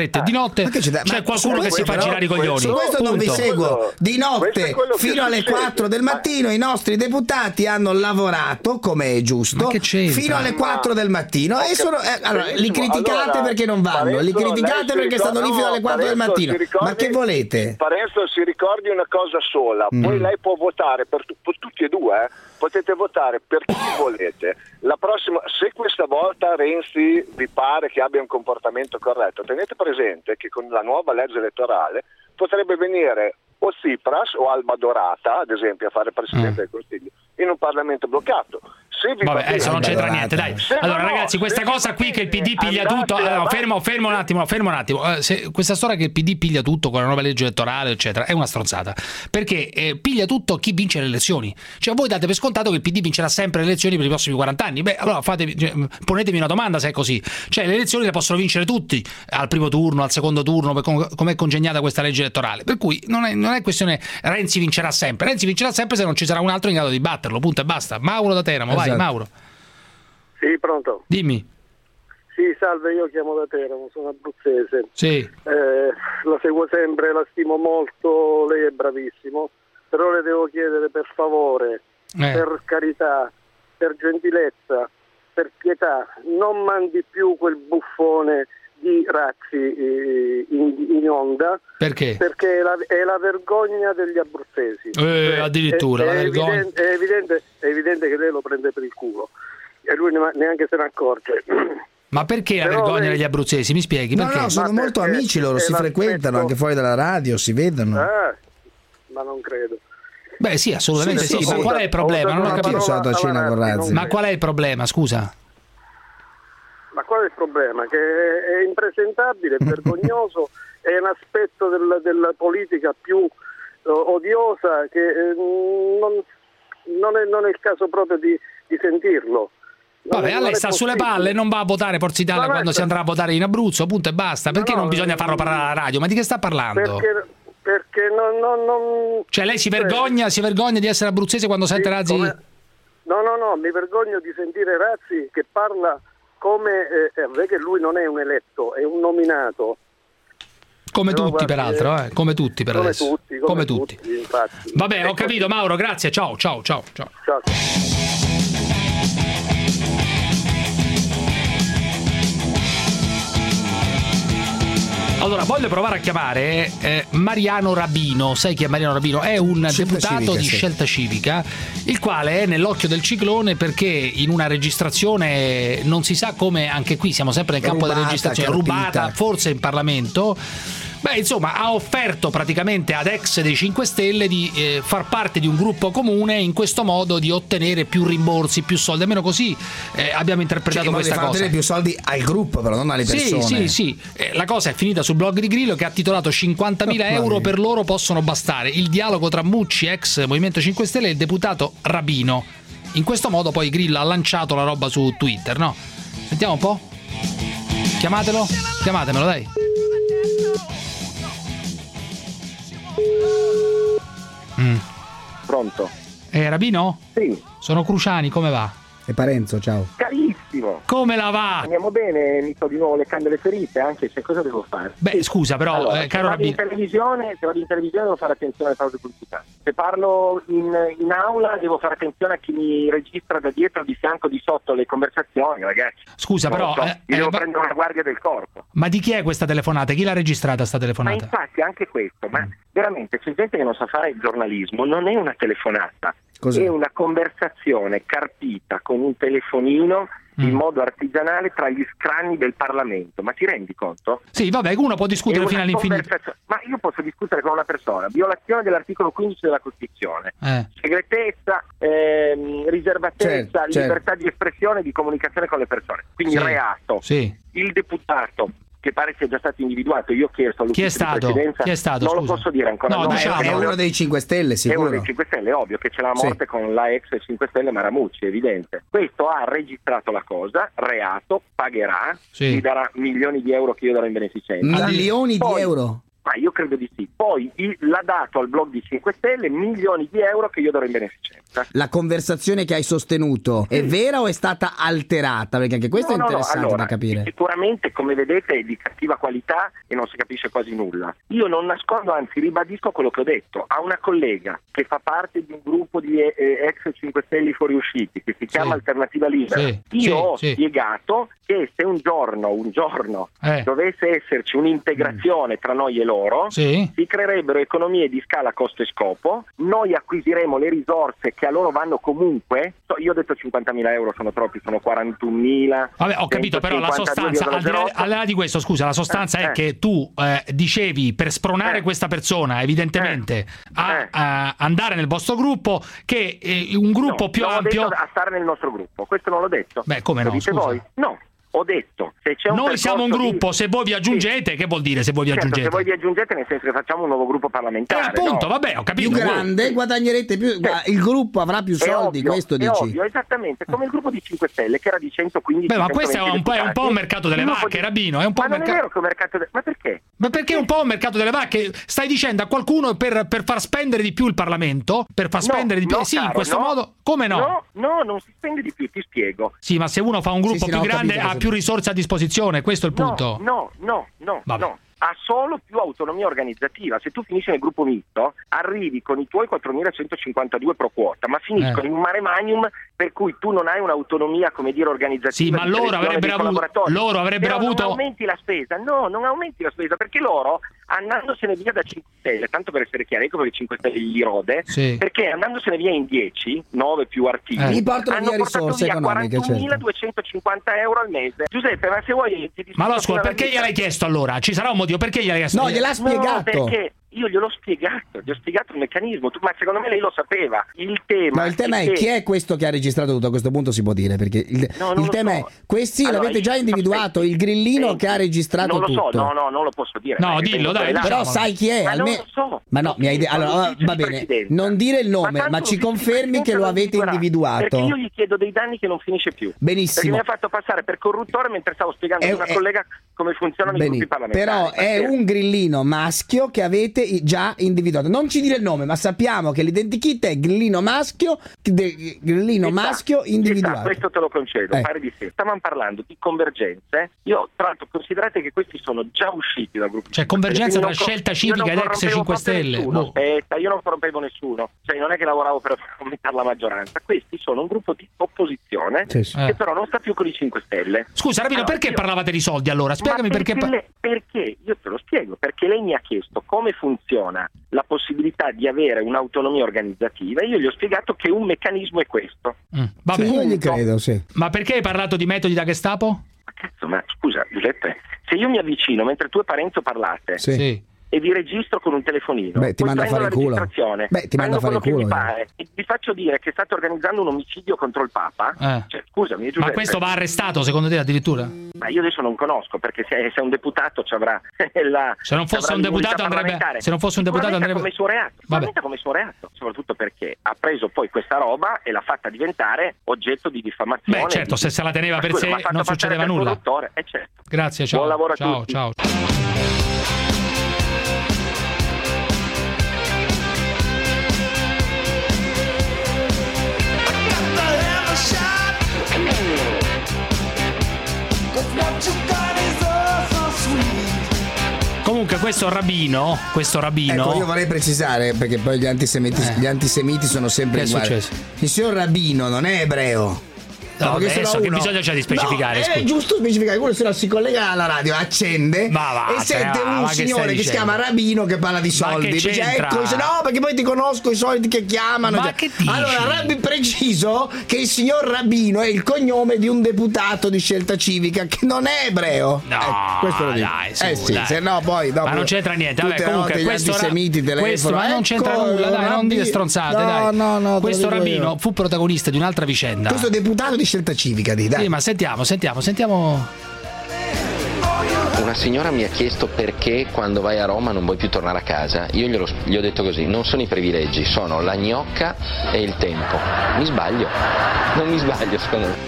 c'è qualcuno che si fa girare i coglioni. Su questo non vi seguo. Di notte fino alle 4 del mattino i nostri deputati hanno lavorato, come è giusto, fino alle 4 del mattino e allora li criticate perché non vanno, li criticate perché stanno lì fino alle 4 del mattino. Ma che volete? Parenzo si ricordi una cosa sola, poi lei può votare per tutti e due, potete votare per chi volete. La prossima, se questa volta Renzi vi pare che abbia un comportamento corretto, tenete presente che con la nuova legge elettorale potrebbe venire o Tsipras o Alba Dorata, ad esempio, a fare Presidente del Consiglio in un Parlamento bloccato. Vabbè, adesso non c'entra niente, dai. Allora ragazzi, questa cosa qui che il PD piglia tutto, fermo un attimo. Questa storia che il PD piglia tutto con la nuova legge elettorale, eccetera, è una stronzata, perché piglia tutto chi vince le elezioni. Cioè voi date per scontato che il PD vincerà sempre le elezioni per i prossimi 40 anni. Beh, allora ponetemi una domanda se è così. Cioè le elezioni le possono vincere tutti al primo turno, al secondo turno, come è congegnata questa legge elettorale. Per cui non è questione Renzi vincerà sempre. Renzi vincerà sempre se non ci sarà un altro in grado di batterlo, punto e basta. Mauro da Teramo, vai Mauro. Sì, pronto? Dimmi. Sì, salve, io chiamo da Teramo, sono abruzzese. Sì. La seguo sempre, la stimo molto, lei è bravissimo, però le devo chiedere per favore, per carità, per gentilezza, per pietà, non mandi più quel buffone di Razzi in onda. Perché? Perché è la vergogna degli abruzzesi. Addirittura la vergogna. È evidente che lei lo prende per il culo e lui neanche se ne accorge. Ma perché la vergogna degli abruzzesi? Mi spieghi? Perché? No, sono molto amici loro, si frequentano anche fuori dalla radio, si vedono. Ma non credo. Beh sì, assolutamente sì, ma qual è il problema? Non ho capito. Sono andato a cena con Razzi. Ma qual è il problema, scusa? Ma qual è il problema? Che è impresentabile, è vergognoso, è un aspetto della politica più odiosa che non è il caso proprio di sentirlo. Vabbè, a lei sta sulle palle, non va a votare Forza Italia quando si andrà a votare in Abruzzo, punto e basta. Perché non bisogna farlo parlare alla radio? Ma di che sta parlando? Perché non... Cioè lei si vergogna di essere abruzzese quando sente Razzi? No, mi vergogno di sentire Razzi che parla come che lui non è un eletto, è un nominato. Come tutti, peraltro, come tutti per adesso. Come tutti. Infatti. Vabbè, ho capito, Mauro, grazie. Ciao. Allora, voglio provare a chiamare Mariano Rabino. Sai chi è Mariano Rabino? È un deputato di Scelta Civica, il quale è nell'occhio del ciclone perché in una registrazione, non si sa come, anche qui siamo sempre nel campo della registrazione, rubata, forse in Parlamento. Beh, insomma, ha offerto praticamente ad ex dei 5 Stelle di far parte di un gruppo comune, in questo modo di ottenere più rimborsi, più soldi, almeno così abbiamo interpretato questa cosa. Ottenere più soldi al gruppo, però non alle persone. Sì. La cosa è finita sul blog di Grillo, che ha titolato 50.000 euro per loro possono bastare. Il dialogo tra Mucci, ex Movimento 5 Stelle, e il deputato Rabino. In questo modo poi Grillo ha lanciato la roba su Twitter, no? Sentiamo un po'. Chiamatemelo, dai. Pronto? Rabino? Sì. Sono Cruciani, come va? E Parenzo, ciao. Carissimo. Come la va? Andiamo bene, mi sto di nuovo leccando le ferite, anche se cosa devo fare? Beh, scusa, però, allora, caro Rabino. Se vado in televisione devo fare attenzione alle parole di pubblicità. Se parlo in aula devo fare attenzione a chi mi registra da dietro, di fianco, di sotto le conversazioni, ragazzi. Scusa, però... devo prendere una guardia del corpo. Ma di chi è questa telefonata? Chi l'ha registrata sta telefonata? Ma infatti anche questo, ma veramente c'è gente che non sa fare giornalismo, non è una telefonata. Cos'è? È una conversazione carpita con un telefonino in modo artigianale tra gli scranni del Parlamento. Ma ti rendi conto? Sì, vabbè, uno può discutere fino all'infinito. Ma io posso discutere con una persona. Violazione dell'articolo 15 della Costituzione. Segretezza, riservatezza, libertà di espressione e di comunicazione con le persone. Quindi reato. Sì. Il deputato che pare sia già stato individuato. Io ho chiesto all'ufficio di presidenza. Chi è stato? Non Scusa. lo posso dire ancora. No, è uno dei 5 Stelle, sicuro. È uno dei 5 Stelle, è ovvio che c'è la morte con la ex 5 Stelle Maramucci, è evidente. Questo ha registrato la cosa, reato, pagherà, mi darà milioni di euro che io darò in beneficenza. Milioni di euro? Ma io credo di sì. Poi l'ha dato al blog di 5 Stelle milioni di euro che io darò in beneficenza. La conversazione che hai sostenuto è vera o è stata alterata? Perché anche questo è interessante da capire. Sicuramente, come vedete, è di cattiva qualità e non si capisce quasi nulla. Io non nascondo, anzi ribadisco quello che ho detto. A una collega che fa parte di un gruppo di ex 5 Stelle fuoriusciti che si chiama Alternativa Libera, io ho spiegato che se un giorno dovesse esserci un'integrazione tra noi e loro, si creerebbero economie di scala costo e scopo, noi acquisiremo le risorse che a loro vanno comunque. Io ho detto 50.000 euro sono troppi, sono 41.000. Vabbè, ho capito, però la sostanza, al di là di questo, scusa, la sostanza è che tu dicevi, per spronare questa persona evidentemente a andare nel vostro gruppo, che un gruppo più ampio... Ho detto a stare nel nostro gruppo, questo non l'ho detto. Beh, come no, dite scusa. Voi? No. Ho detto, se c'è un noi siamo un gruppo, se voi vi aggiungete, che vuol dire se voi vi aggiungete? Se voi vi aggiungete nel senso che facciamo un nuovo gruppo parlamentare. Appunto, vabbè, ho capito. Più grande, guadagnerete più, il gruppo avrà più soldi, ovvio, questo dici? Ovvio, esattamente, come il gruppo di 5 Stelle che era di 115. Beh, ma questo è un po' un mercato delle vacche, Rabino, è un po' non è vero che è un mercato ma perché? Ma perché è un po' un mercato delle vacche? Stai dicendo a qualcuno per far spendere di più il Parlamento, per far spendere di più, in questo modo, come no? No, non si spende di più, ti spiego. Sì, ma se uno fa un gruppo più grande ha più risorse a disposizione, questo è il punto. No. Ha solo più autonomia organizzativa. Se tu finisci nel gruppo misto, arrivi con i tuoi 4.152 pro quota, ma finiscono in un mare magnum per cui tu non hai un'autonomia, come dire, organizzativa. Sì, ma loro avrebbero avuto... Non aumenti la spesa, non aumenti la spesa, perché loro, andandosene via da 5 Stelle, tanto per essere chiari, ecco perché 5 Stelle gli rode, perché andandosene via in 10, 9 più artigli, gli portano hanno via risorse economiche, 41.250 euro al mese. Giuseppe, ma se vuoi... Ma lo scusa, perché gliel'hai chiesto allora? Ci sarà un motivo? Perché gliel'hai chiesto? No, gliel'ha spiegato. No, perché io gliel'ho spiegato il meccanismo, ma secondo me lei lo sapeva. Il tema è chi è questo che ha registrato tutto, a questo punto si può dire, perché il tema è questi l'avete già individuato, il grillino che ha registrato tutto. Non lo posso dire. No, dillo, dai. Però sai chi è? Non lo so. Ma no, mi hai allora va bene, non dire il nome, ma ci confermi che lo avete individuato. Perché io gli chiedo dei danni che non finisce più. Benissimo. Perché mi ha fatto passare per corruttore mentre stavo spiegando a una collega come funzionano i gruppi parlamentari. Però è un grillino maschio che avete già individuato. Non ci dire il nome, ma sappiamo che l'identikit è grillino maschio individuato. Questo te lo concedo, pare di sé. Stavamo parlando di convergenze. Io, tra l'altro, considerate che questi sono già usciti dal gruppo. Cioè, convergenza tra Scelta Civica ed ex 5 Stelle. Aspetta, io non corrompevo nessuno. Cioè, non è che lavoravo per aumentare la maggioranza. Questi sono un gruppo di opposizione che però non sta più con i 5 Stelle. Scusa, Rabino, perché parlavate di soldi allora? Spiegami perché. Perché io te lo spiego. Perché lei mi ha chiesto come funziona la possibilità di avere un'autonomia organizzativa e io gli ho spiegato che un meccanismo è questo. Vabbè. Io gli credo, Ma perché hai parlato di metodi da Gestapo? Ma scusa, Giuseppe, se io mi avvicino mentre tu e Parenzo parlate e vi registro con un telefonino, ti manda a fare il culo. Ti manda a fare il culo. E vi faccio dire che state organizzando un omicidio contro il Papa. Cioè, scusami, Giuseppe. Ma questo va arrestato secondo te addirittura? Ma io adesso non conosco, perché se è un deputato ci avrà se non fosse un deputato andrebbe come suo reato. Sicuramente come suo reato, soprattutto perché ha preso poi questa roba e l'ha fatta diventare oggetto di diffamazione. Beh, certo, se la teneva per sé non succedeva nulla. Certo. Grazie, ciao. Buon lavoro a tutti. Ciao. Comunque questo rabbino ecco, io vorrei precisare, perché poi gli antisemiti sono sempre uguali. Il signor Rabbino non è ebreo. No, adesso che bisogno c'è di specificare? È giusto specificare, quello se no si collega alla radio, accende e sente un signore che si chiama Rabino che parla di soldi. Dice, ecco, no, perché poi ti conosco i soldi che chiamano. Ma che dici? Allora, Rabbi preciso che il signor Rabino è il cognome di un deputato di Scelta Civica che non è ebreo. No, questo lo dico. Dai, se no poi dopo, ma non c'entra niente. Vabbè, comunque questo antisemiti telefono. Ma non c'entra nulla, dai, non dire stronzate, dai. No, questo Rabino fu protagonista di un'altra vicenda. Questo deputato di Scelta Civica, dai. Sì, ma sentiamo. Una signora mi ha chiesto perché quando vai a Roma non vuoi più tornare a casa. Io gli ho detto così: non sono i privilegi, sono la gnocca e il tempo. Mi sbaglio? Non mi sbaglio, secondo me.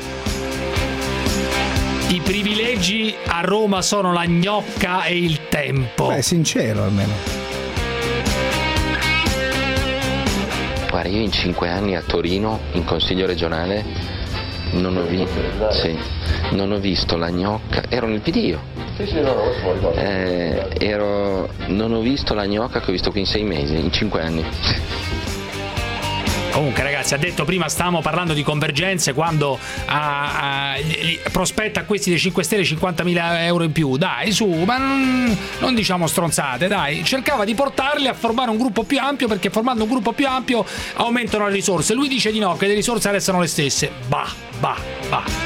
I privilegi a Roma sono la gnocca e il tempo. Beh, sincero almeno. Guarda, io in 5 anni a Torino, in consiglio regionale, non ho visto la gnocca. Ero nel PD io. Non ho visto la gnocca che ho visto qui in 6 mesi, in 5 anni. Comunque ragazzi, ha detto prima, stavamo parlando di convergenze quando prospetta a questi dei 5 Stelle 50.000 euro in più. Dai, su, ma non diciamo stronzate, dai. Cercava di portarli a formare un gruppo più ampio, perché formando un gruppo più ampio aumentano le risorse. Lui dice di no, che le risorse restano le stesse. Bah.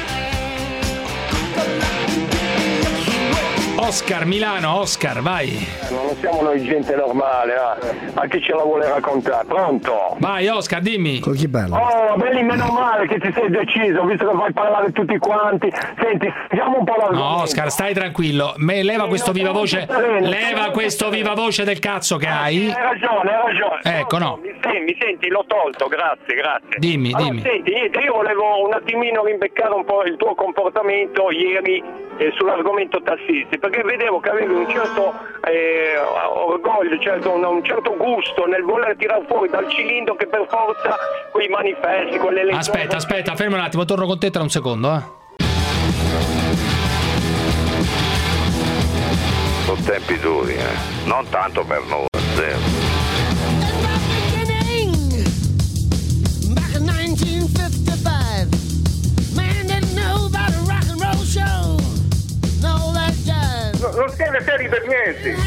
Oscar Milano, Oscar, vai. Non siamo noi gente normale, a chi ce la vuole raccontare? Pronto? Vai Oscar, dimmi. Con chi parla? Oh, belli, meno male che ti sei deciso, visto che fai parlare tutti quanti. Senti, andiamo un po' l'argomento. No, Oscar, stai tranquillo. Leva questo viva voce. Leva questo viva voce del cazzo che hai. Hai ragione. Ecco, no. Mi senti, l'ho tolto, grazie. Dimmi. Senti, niente, io volevo un attimino rimbeccare un po' il tuo comportamento ieri sull'argomento tassisti, perché vedevo che avevi un certo orgoglio, un certo gusto nel voler tirare fuori dal cilindro che per forza quei manifesti, quelle elezioni... Aspetta, ferma un attimo, torno con te tra un secondo, Sono tempi duri, non tanto per noi, zero. Non siete seri per niente.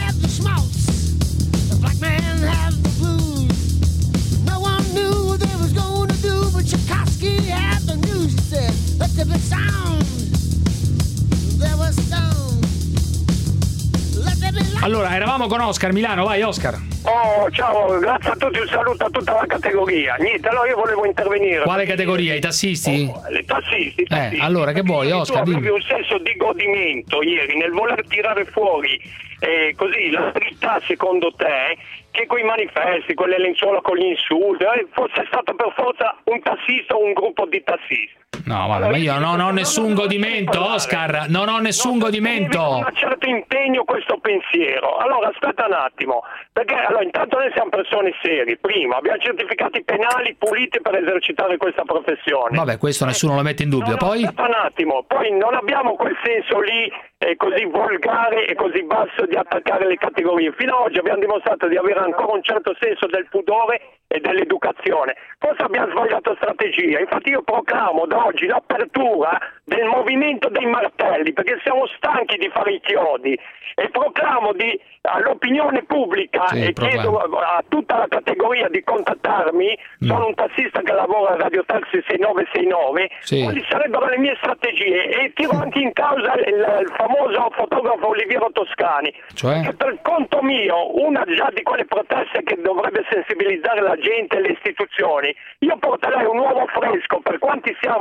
Allora, eravamo con Oscar Milano, vai Oscar. Oh, ciao, grazie a tutti, un saluto a tutta la categoria. Niente, allora io volevo intervenire. Quale categoria? I tassisti? I tassisti. Allora, che vuoi, Oscar? Tu avevi un senso di godimento ieri nel voler tirare fuori così la verità, secondo te, che quei manifesti, quelle lenzuola con gli insulti, fosse stato per forza un tassista o un gruppo di tassisti. No, guarda, ma io non ho nessun godimento, Oscar, non ho nessun godimento. Con un certo impegno questo pensiero. Allora, aspetta un attimo, perché allora intanto noi siamo persone serie, prima, abbiamo certificati penali puliti per esercitare questa professione. Vabbè, questo nessuno lo mette in dubbio, poi? Aspetta un attimo, poi non abbiamo quel senso lì così volgare e così basso di attaccare le categorie. Fino ad oggi abbiamo dimostrato di avere ancora un certo senso del pudore e dell'educazione. Forse abbiamo sbagliato strategia, infatti io proclamo da oggi l'apertura del movimento dei martelli, perché siamo stanchi di fare i chiodi, e proclamo all'opinione pubblica e chiedo a tutta la categoria di contattarmi. Sono un tassista che lavora a Radio Taxi 6969, quali sarebbero le mie strategie, e tiro anche in causa il famoso fotografo Oliviero Toscani, che per conto mio, una già di quelle proteste che dovrebbe sensibilizzare la gente e le istituzioni, io porterei un nuovo fresco per quanti siamo,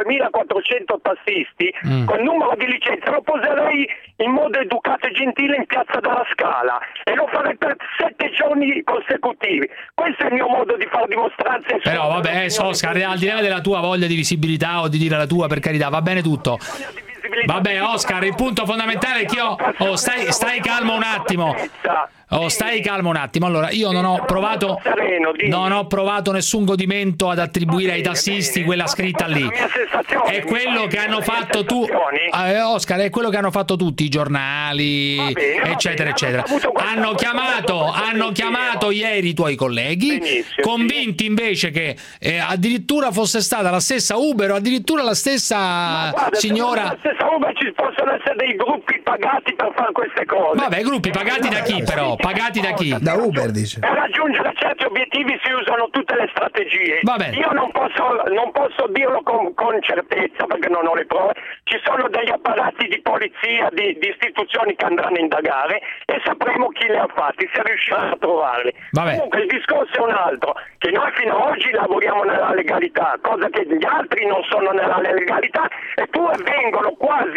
5.400 tassisti, con numero di licenze, lo poserei in modo educato e gentile in Piazza della Scala e lo farei per 7 giorni consecutivi. Questo è il mio modo di fare dimostranze. Però vabbè, Oscar, al di là della tua voglia di visibilità o di dire la tua, per carità, va bene tutto. Vabbè, Oscar, il punto fondamentale è che io... stai calmo un attimo. Stai calmo un attimo. Allora, io non ho provato nessun godimento ad attribuire ai tassisti quella scritta lì. È quello che hanno fatto Oscar, è quello che hanno fatto tutti i giornali, eccetera, eccetera. Hanno chiamato ieri i tuoi colleghi, convinti invece che addirittura fosse stata la stessa Uber o addirittura la stessa signora. La stessa Uber, ci possono essere dei gruppi pagati per fare queste cose. Vabbè, gruppi pagati da chi però? Pagati da chi? Da Uber, dice. Per raggiungere certi obiettivi si usano tutte le strategie. Io non posso dirlo con certezza perché non ho le prove. Ci sono degli apparati di polizia, di istituzioni che andranno a indagare e sapremo chi le ha fatti, se riusciranno a trovarli. Comunque il discorso è un altro, che noi fino ad oggi lavoriamo nella legalità, cosa che gli altri non sono nella legalità, eppure vengono quasi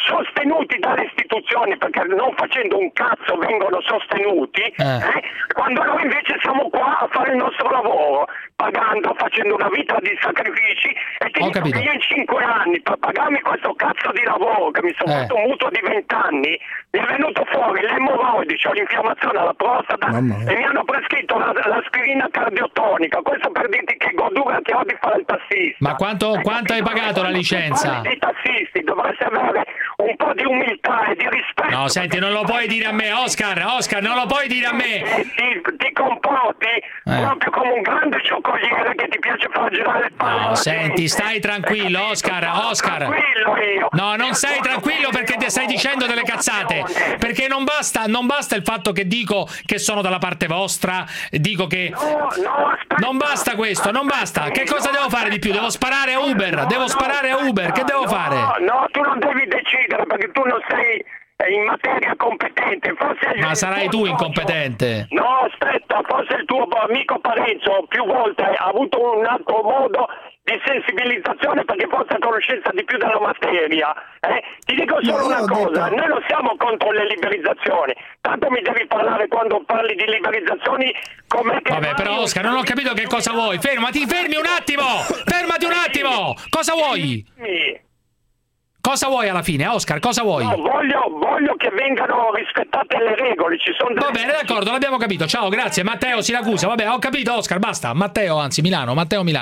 sostenuti dalle istituzioni, perché non facendo un cazzo vengono sostenuti, quando noi invece siamo qua a fare il nostro lavoro, pagando, facendo una vita di sacrifici, e ti dico che io in 5 anni per pagarmi questo cazzo di lavoro, che mi sono fatto un mutuo di 20 anni, mi è venuto fuori l'emorroidi, c'ho l'infiammazione alla prostata e mi hanno prescritto l'aspirina cardiotonica. Questo per dirti che godura che ho di fare il tassista. Ma quanto hai pagato la licenza? I tassisti dovreste avere un po' di umiltà e di rispetto. No, senti, non lo puoi dire a me, Oscar, non lo puoi dire a me. Ti comporti proprio come un grande cioccogliere che ti piace far girare le palle. No, senti, stai tranquillo, Oscar. Tranquillo io. No, non sei tranquillo perché ti stai dicendo delle cazzate. Perché non basta il fatto che dico che sono dalla parte vostra, dico che non basta questo, non basta. Che cosa devo fare di più? Devo sparare a Uber, che devo fare? No, tu non devi decidere perché tu non sei in materia competente. Ma sarai tu incompetente? No, aspetta, forse il tuo amico Parenzo più volte ha avuto un altro modo di sensibilizzazione perché forse ha conoscenza di più della materia. Ti dico solo una cosa, noi non siamo contro le liberalizzazioni, tanto mi devi parlare quando parli di liberalizzazioni come che... Vabbè, però Oscar, non ho capito che cosa vuoi. Fermati un attimo! Cosa vuoi? Cosa vuoi alla fine, Oscar? Cosa vuoi? No, voglio che vengano rispettate le regole. Va bene, d'accordo, l'abbiamo capito. Ciao, grazie. Matteo, Siracusa. Vabbè, ho capito, Oscar, basta. Matteo, Milano.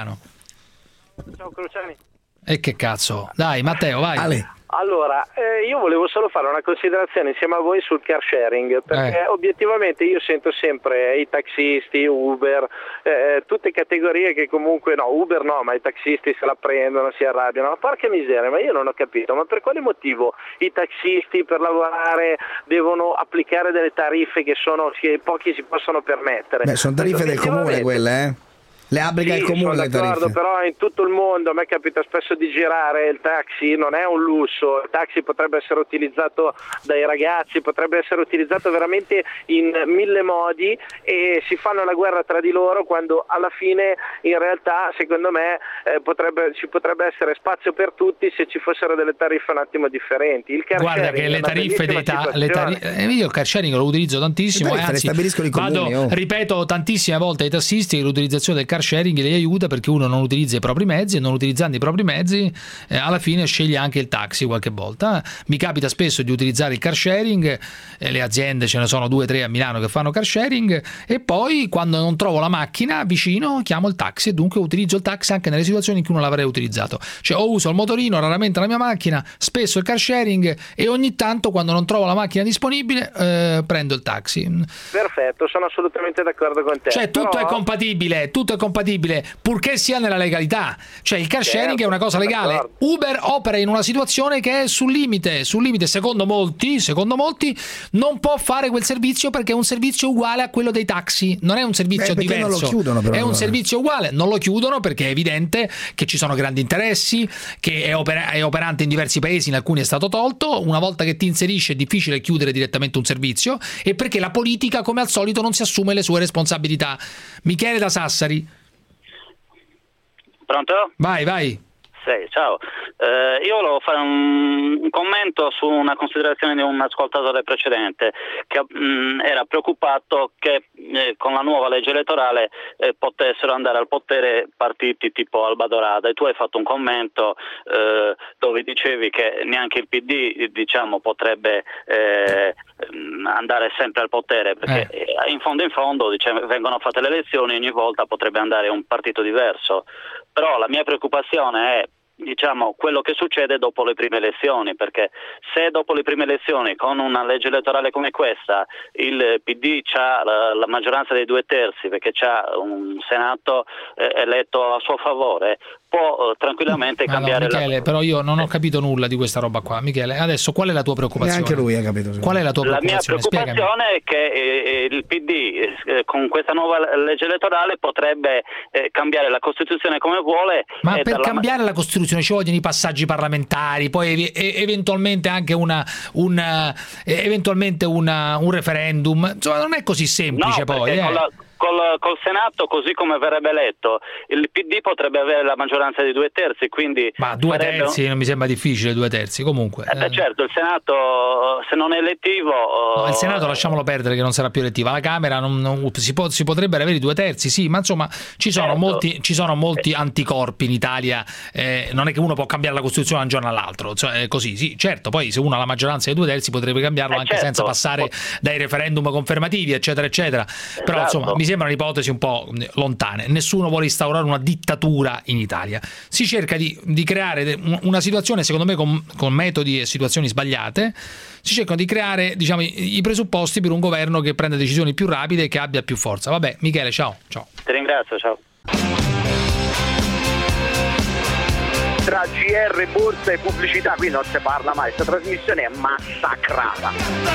Ciao Cruciani. E che cazzo? Dai, Matteo, vai. Ale. Allora, io volevo solo fare una considerazione insieme a voi sul car sharing, perché obiettivamente io sento sempre i taxisti, Uber, tutte categorie che comunque, no, Uber no, ma i taxisti se la prendono, si arrabbiano, ma porca miseria, ma io non ho capito, ma per quale motivo i taxisti per lavorare devono applicare delle tariffe che pochi si possono permettere? Beh, sono tariffe del comune quelle, Le applica il comune le tariffe. Però in tutto il mondo a me capita spesso di girare, il taxi non è un lusso, il taxi potrebbe essere utilizzato dai ragazzi, potrebbe essere utilizzato veramente in 1000 modi e si fanno la guerra tra di loro quando alla fine in realtà secondo me ci potrebbe essere spazio per tutti se ci fossero delle tariffe un attimo differenti. Il car Guarda che le tariffe io il car sharing lo utilizzo tantissimo, anzi ripeto tantissime volte ai tassisti che l'utilizzazione del car sharing li aiuta perché uno non utilizza i propri mezzi e non utilizzando i propri mezzi alla fine sceglie anche il taxi qualche volta. Mi capita spesso di utilizzare il car sharing, le aziende ce ne sono 2 o 3 a Milano che fanno car sharing e poi quando non trovo la macchina vicino chiamo il taxi e dunque utilizzo il taxi anche nelle situazioni in cui non l'avrei utilizzato, cioè o uso il motorino, raramente la mia macchina, spesso il car sharing e ogni tanto quando non trovo la macchina disponibile prendo il taxi. Perfetto, sono assolutamente d'accordo con te. Cioè tutto è compatibile purché sia nella legalità, cioè il car sharing è una cosa legale. Uber opera in una situazione che è sul limite, secondo molti non può fare quel servizio perché è un servizio uguale a quello dei taxi, non è un servizio diverso, non lo chiudono, però, è un servizio uguale, non lo chiudono perché è evidente che ci sono grandi interessi, che è operante in diversi paesi, in alcuni è stato tolto, una volta che ti inserisce è difficile chiudere direttamente un servizio e perché la politica come al solito non si assume le sue responsabilità. Michele da Sassari. Pronto? Vai. Sì, ciao. Io volevo fare un commento su una considerazione di un ascoltatore precedente che era preoccupato che con la nuova legge elettorale potessero andare al potere partiti tipo Alba Dorada e tu hai fatto un commento dove dicevi che neanche il PD potrebbe andare sempre al potere perché in fondo vengono fatte le elezioni e ogni volta potrebbe andare un partito diverso, però la mia preoccupazione è quello che succede dopo le prime elezioni, perché se dopo le prime elezioni con una legge elettorale come questa il PD ha la maggioranza dei 2/3 perché c'ha un Senato eletto a suo favore, può tranquillamente cambiare. Michele, però io non ho capito nulla di questa roba qua. Michele, adesso qual è la tua preoccupazione? Neanche lui ha capito. Qual è la tua preoccupazione? La mia preoccupazione è che il PD con questa nuova legge elettorale potrebbe cambiare la Costituzione come vuole. Ma per cambiare la Costituzione ci vogliono i passaggi parlamentari, poi eventualmente anche un referendum. Insomma, non è così semplice. No, poi. col Senato, così come verrebbe eletto, il PD potrebbe avere la maggioranza di 2/3, quindi... Ma 2/3 non mi sembra difficile, 2/3 comunque. Certo, il Senato, se non è elettivo... No, il Senato lasciamolo perdere che non sarà più elettivo, la Camera si potrebbero avere i 2/3, sì, ma insomma ci sono molti anticorpi in Italia, non è che uno può cambiare la Costituzione da un giorno all'altro, cioè, così, sì, certo, poi se uno ha la maggioranza dei 2/3 potrebbe cambiarlo anche senza passare dai referendum confermativi, eccetera, eccetera, però insomma mi sembrano ipotesi un po' lontane. Nessuno vuole instaurare una dittatura in Italia, si cerca di creare una situazione, secondo me con metodi e situazioni sbagliate, si cercano di creare, diciamo, i presupposti per un governo che prenda decisioni più rapide e che abbia più forza. Vabbè, Michele, ciao. Ti ringrazio, ciao. Tra GR, borsa e pubblicità qui non si parla mai, questa trasmissione è massacrata.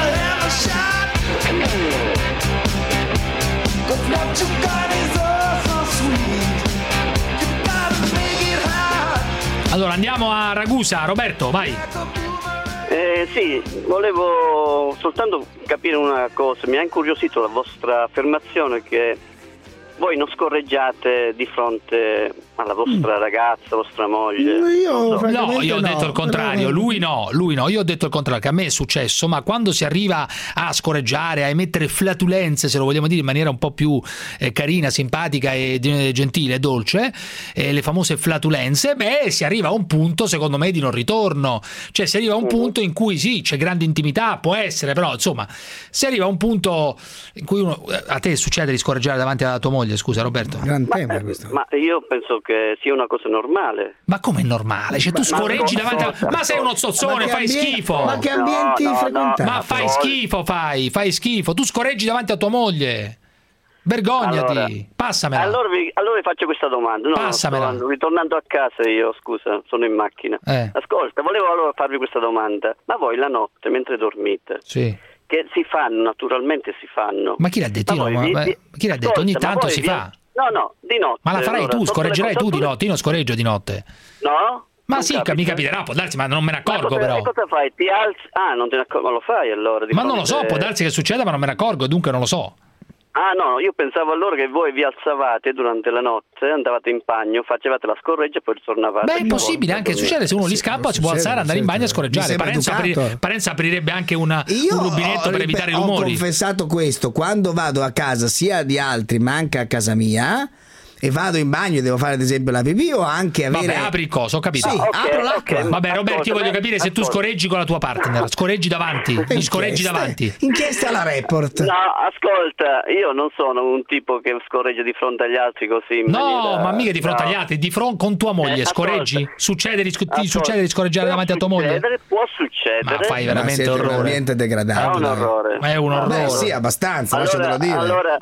Allora andiamo a Ragusa, Roberto, vai. Sì, volevo soltanto capire una cosa, mi ha incuriosito la vostra affermazione che voi non scorreggiate di fronte alla vostra ragazza, vostra moglie. Io ho detto il contrario, lui no, io ho detto il contrario, che a me è successo, ma quando si arriva a scorreggiare, a emettere flatulenze, se lo vogliamo dire in maniera un po' più carina, simpatica e gentile e dolce, le famose flatulenze, si arriva a un punto secondo me di non ritorno, cioè si arriva a un punto in cui sì, c'è grande intimità, può essere, però insomma si arriva a un punto in cui a te succede di scorreggiare davanti alla tua moglie, scusa Roberto? Gran tema questo. Ma io penso che sia una cosa normale. Ma come normale? Cioè tu scorreggi davanti a... Ma sei uno zozzone, fai schifo! Ma che ambienti frequentati? Ma fai schifo, fai schifo! Tu scorreggi davanti a tua moglie! Vergognati! Allora, passamela! Allora vi faccio questa domanda. Passamela! Ritornando a casa io, scusa, sono in macchina. Ascolta, volevo allora farvi questa domanda. Ma voi la notte, mentre dormite... Sì. Che si fanno, naturalmente si fanno. Ma chi l'ha detto? Chi l'ha detto? Ogni tanto si fa. No, di notte. Ma la farai tu, scorreggerai tu di notte, io non scorreggio di notte. No? Ma sì, mi capiterà, può darsi, ma non me ne accorgo però. Cosa fai? Ti alzi? Non te ne accorgo, ma lo fai allora? Ma non lo so, può darsi che succeda, ma non me ne accorgo, dunque non lo so. No, io pensavo allora che voi vi alzavate durante la notte, andavate in bagno, facevate la scorreggia e poi tornavate. È possibile, anche succede, se uno li scappa si può alzare, andare in bagno e scorreggiare. Parenzo aprirebbe anche un rubinetto per evitare i rumori. Ho confessato questo, quando vado a casa sia di altri ma anche a casa mia e vado in bagno e devo fare ad esempio la pipì o anche avere... Vabbè, apri il coso, ho capito. Sì, apro l'acqua. Vabbè Roberto, io voglio capire se tu scorreggi con la tua partner, scorreggi davanti, mi scorreggi davanti. Inchiesta alla Report. No, ascolta, io non sono un tipo che scorreggia di fronte agli altri così in maniera... ma mica di fronte agli altri, di fronte con tua moglie, scorreggi? Succede di scorreggiare davanti a tua moglie? Può succedere. Ma fai veramente orrore. Un ambiente degradato. È un orrore. Ma è un orrore. Beh, sì, abbastanza, lasciatelo dire. Allora...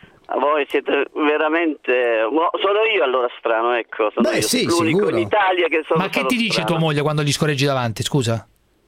Voi siete veramente... Sono io allora strano, ecco. Sono io sì, l'unico sicuro. in Italia che sono... Ma che ti dice strano. tua moglie quando gli scorreggi davanti, scusa?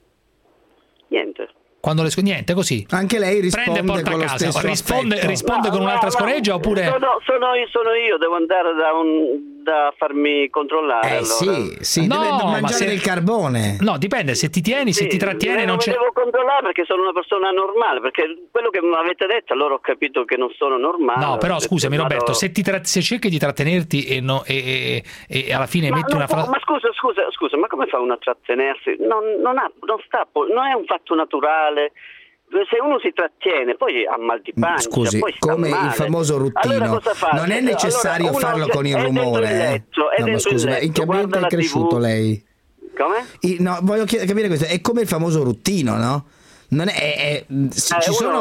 Niente. Quando niente, così. Anche lei risponde prende e porta con a casa. lo stesso risponde con un'altra scorreggia oppure... Sono io, devo andare da farmi controllare. Allora. Sì, deve mangiare del carbone. No, dipende, se ti tieni, se ti trattieni non c'è... devo controllare perché sono una persona normale, perché quello che mi avete detto allora ho capito che non sono normale. No, però scusami Roberto, se cerchi di trattenerti e alla fine metti una frase... Ma scusa, ma come fa uno a trattenersi? Non è un fatto naturale. Se uno si trattiene poi ha mal di pancia, scusi, poi sta come male. il famoso ruttino, allora non è necessario farlo con il rumore. No, ma scusi, ma in che ambiente è cresciuto lei? Come? No, voglio capire questo, è come il famoso ruttino, no? Non ci sono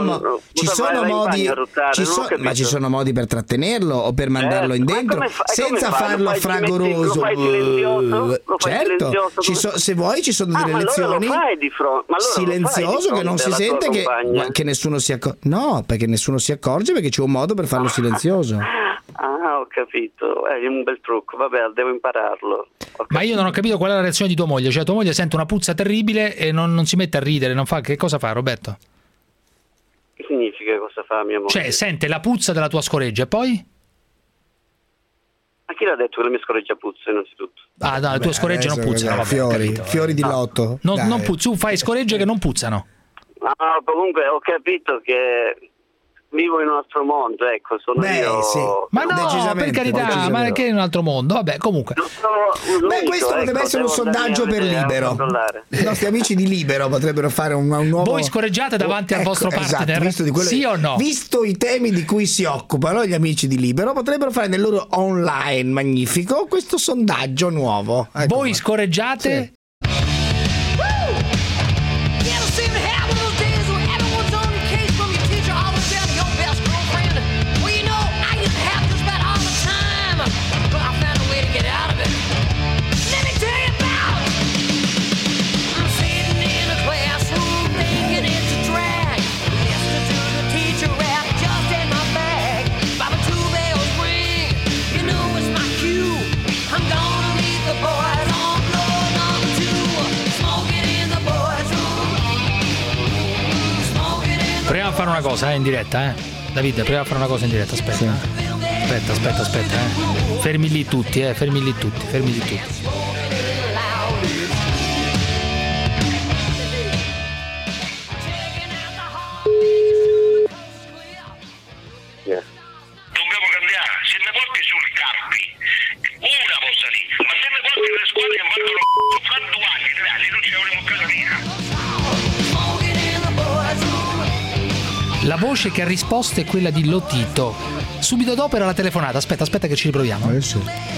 modi per trattenerlo o per mandarlo in dentro senza farlo fragoroso. Certo, se vuoi ci sono delle lezioni silenzioso che non si sente che nessuno si accorge. No, perché nessuno si accorge perché c'è un modo per farlo silenzioso. Ho capito, è un bel trucco, vabbè, devo impararlo. Ma io non ho capito qual è la reazione di tua moglie, cioè tua moglie sente una puzza terribile e non si mette a ridere, non fa, che cosa fa Roberto? Che significa cosa fa mia moglie? Cioè sente la puzza della tua scoreggia e poi? Ma chi l'ha detto che la mia scoreggia puzza innanzitutto? No, le tue scoregge non puzzano, vabbè, fiori di lotto. Tu fai scoregge che non puzzano. No, comunque ho capito che vivo in un altro mondo, ecco, sono io. Sì. Ma no, per carità, ma che in un altro mondo? Vabbè, comunque. Questo potrebbe essere un sondaggio per Libero. I nostri amici di Libero potrebbero fare un nuovo. Voi scorreggiate davanti al vostro partner? Esatto, sì o no? Visto i temi di cui si occupano gli amici di Libero, potrebbero fare nel loro online magnifico questo sondaggio nuovo. Ecco. Voi scorreggiate? Sì. Proviamo a fare una cosa in diretta, Davide, proviamo a fare una cosa in diretta, aspetta. Sì. Aspetta. Fermi lì tutti, fermi lì tutti. Dobbiamo cambiare, se ne porti sul campi, una cosa lì, ma se ne porti le squadre che vanno fra 2 anni, 3 anni, non ci avremo casa mia. La voce che ha risposto è quella di Lotito. Subito dopo era la telefonata. Aspetta che ci riproviamo. Sì.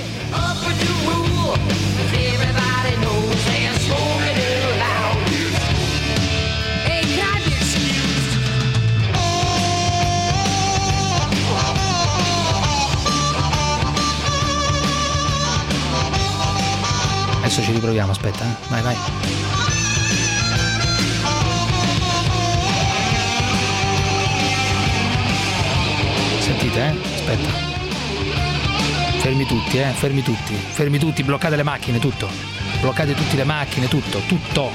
Adesso ci riproviamo, aspetta. Vai. Sentite, aspetta. Fermi tutti, bloccate le macchine, tutto. Bloccate tutte le macchine, tutto.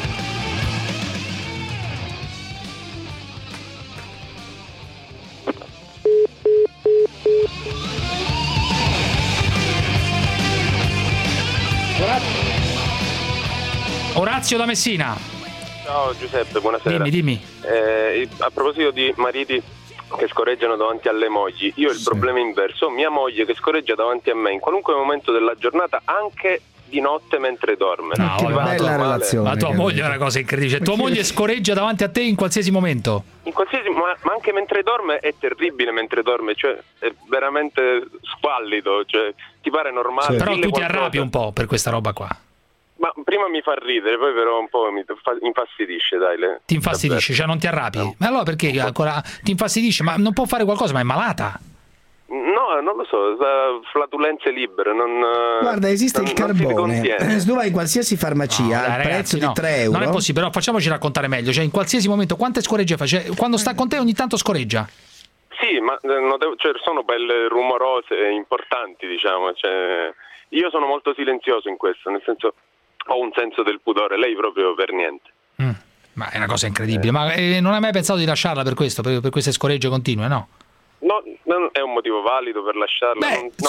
Orazio da Messina. Ciao Giuseppe, buonasera. Dimmi. A proposito di mariti che scorreggiano davanti alle mogli, io ho il problema inverso, mia moglie che scorreggia davanti a me in qualunque momento della giornata, anche di notte mentre dorme. No, bella relazione. Ma tua moglie è una cosa incredibile. Tua moglie scorreggia davanti a te in qualsiasi momento? In qualsiasi, ma anche mentre dorme è terribile mentre dorme, cioè è veramente squallido, cioè ti pare normale. Però tu ti arrabbi un po' per questa roba qua. Ma prima mi fa ridere, poi però un po' mi infastidisce, dai. Ti infastidisce, cioè non ti arrabbi? No. Ma allora perché ancora ti infastidisce? Ma non può fare qualcosa, ma è malata? No, non lo so, flatulenze libere. Guarda, esiste il carbone. Tu vai in qualsiasi farmacia al prezzo di 3 euro. Non è possibile, però facciamoci raccontare meglio. Cioè, in qualsiasi momento, quante scoregge fa? Cioè, quando sta con te ogni tanto scoreggia? Sì, ma cioè, sono belle rumorose e importanti, diciamo. Cioè, io sono molto silenzioso in questo, nel senso ho un senso del pudore, lei proprio per niente. Ma è una cosa incredibile. Ma non hai mai pensato di lasciarla per questo, per queste scoregge continue, no? No, non è un motivo valido per lasciarla.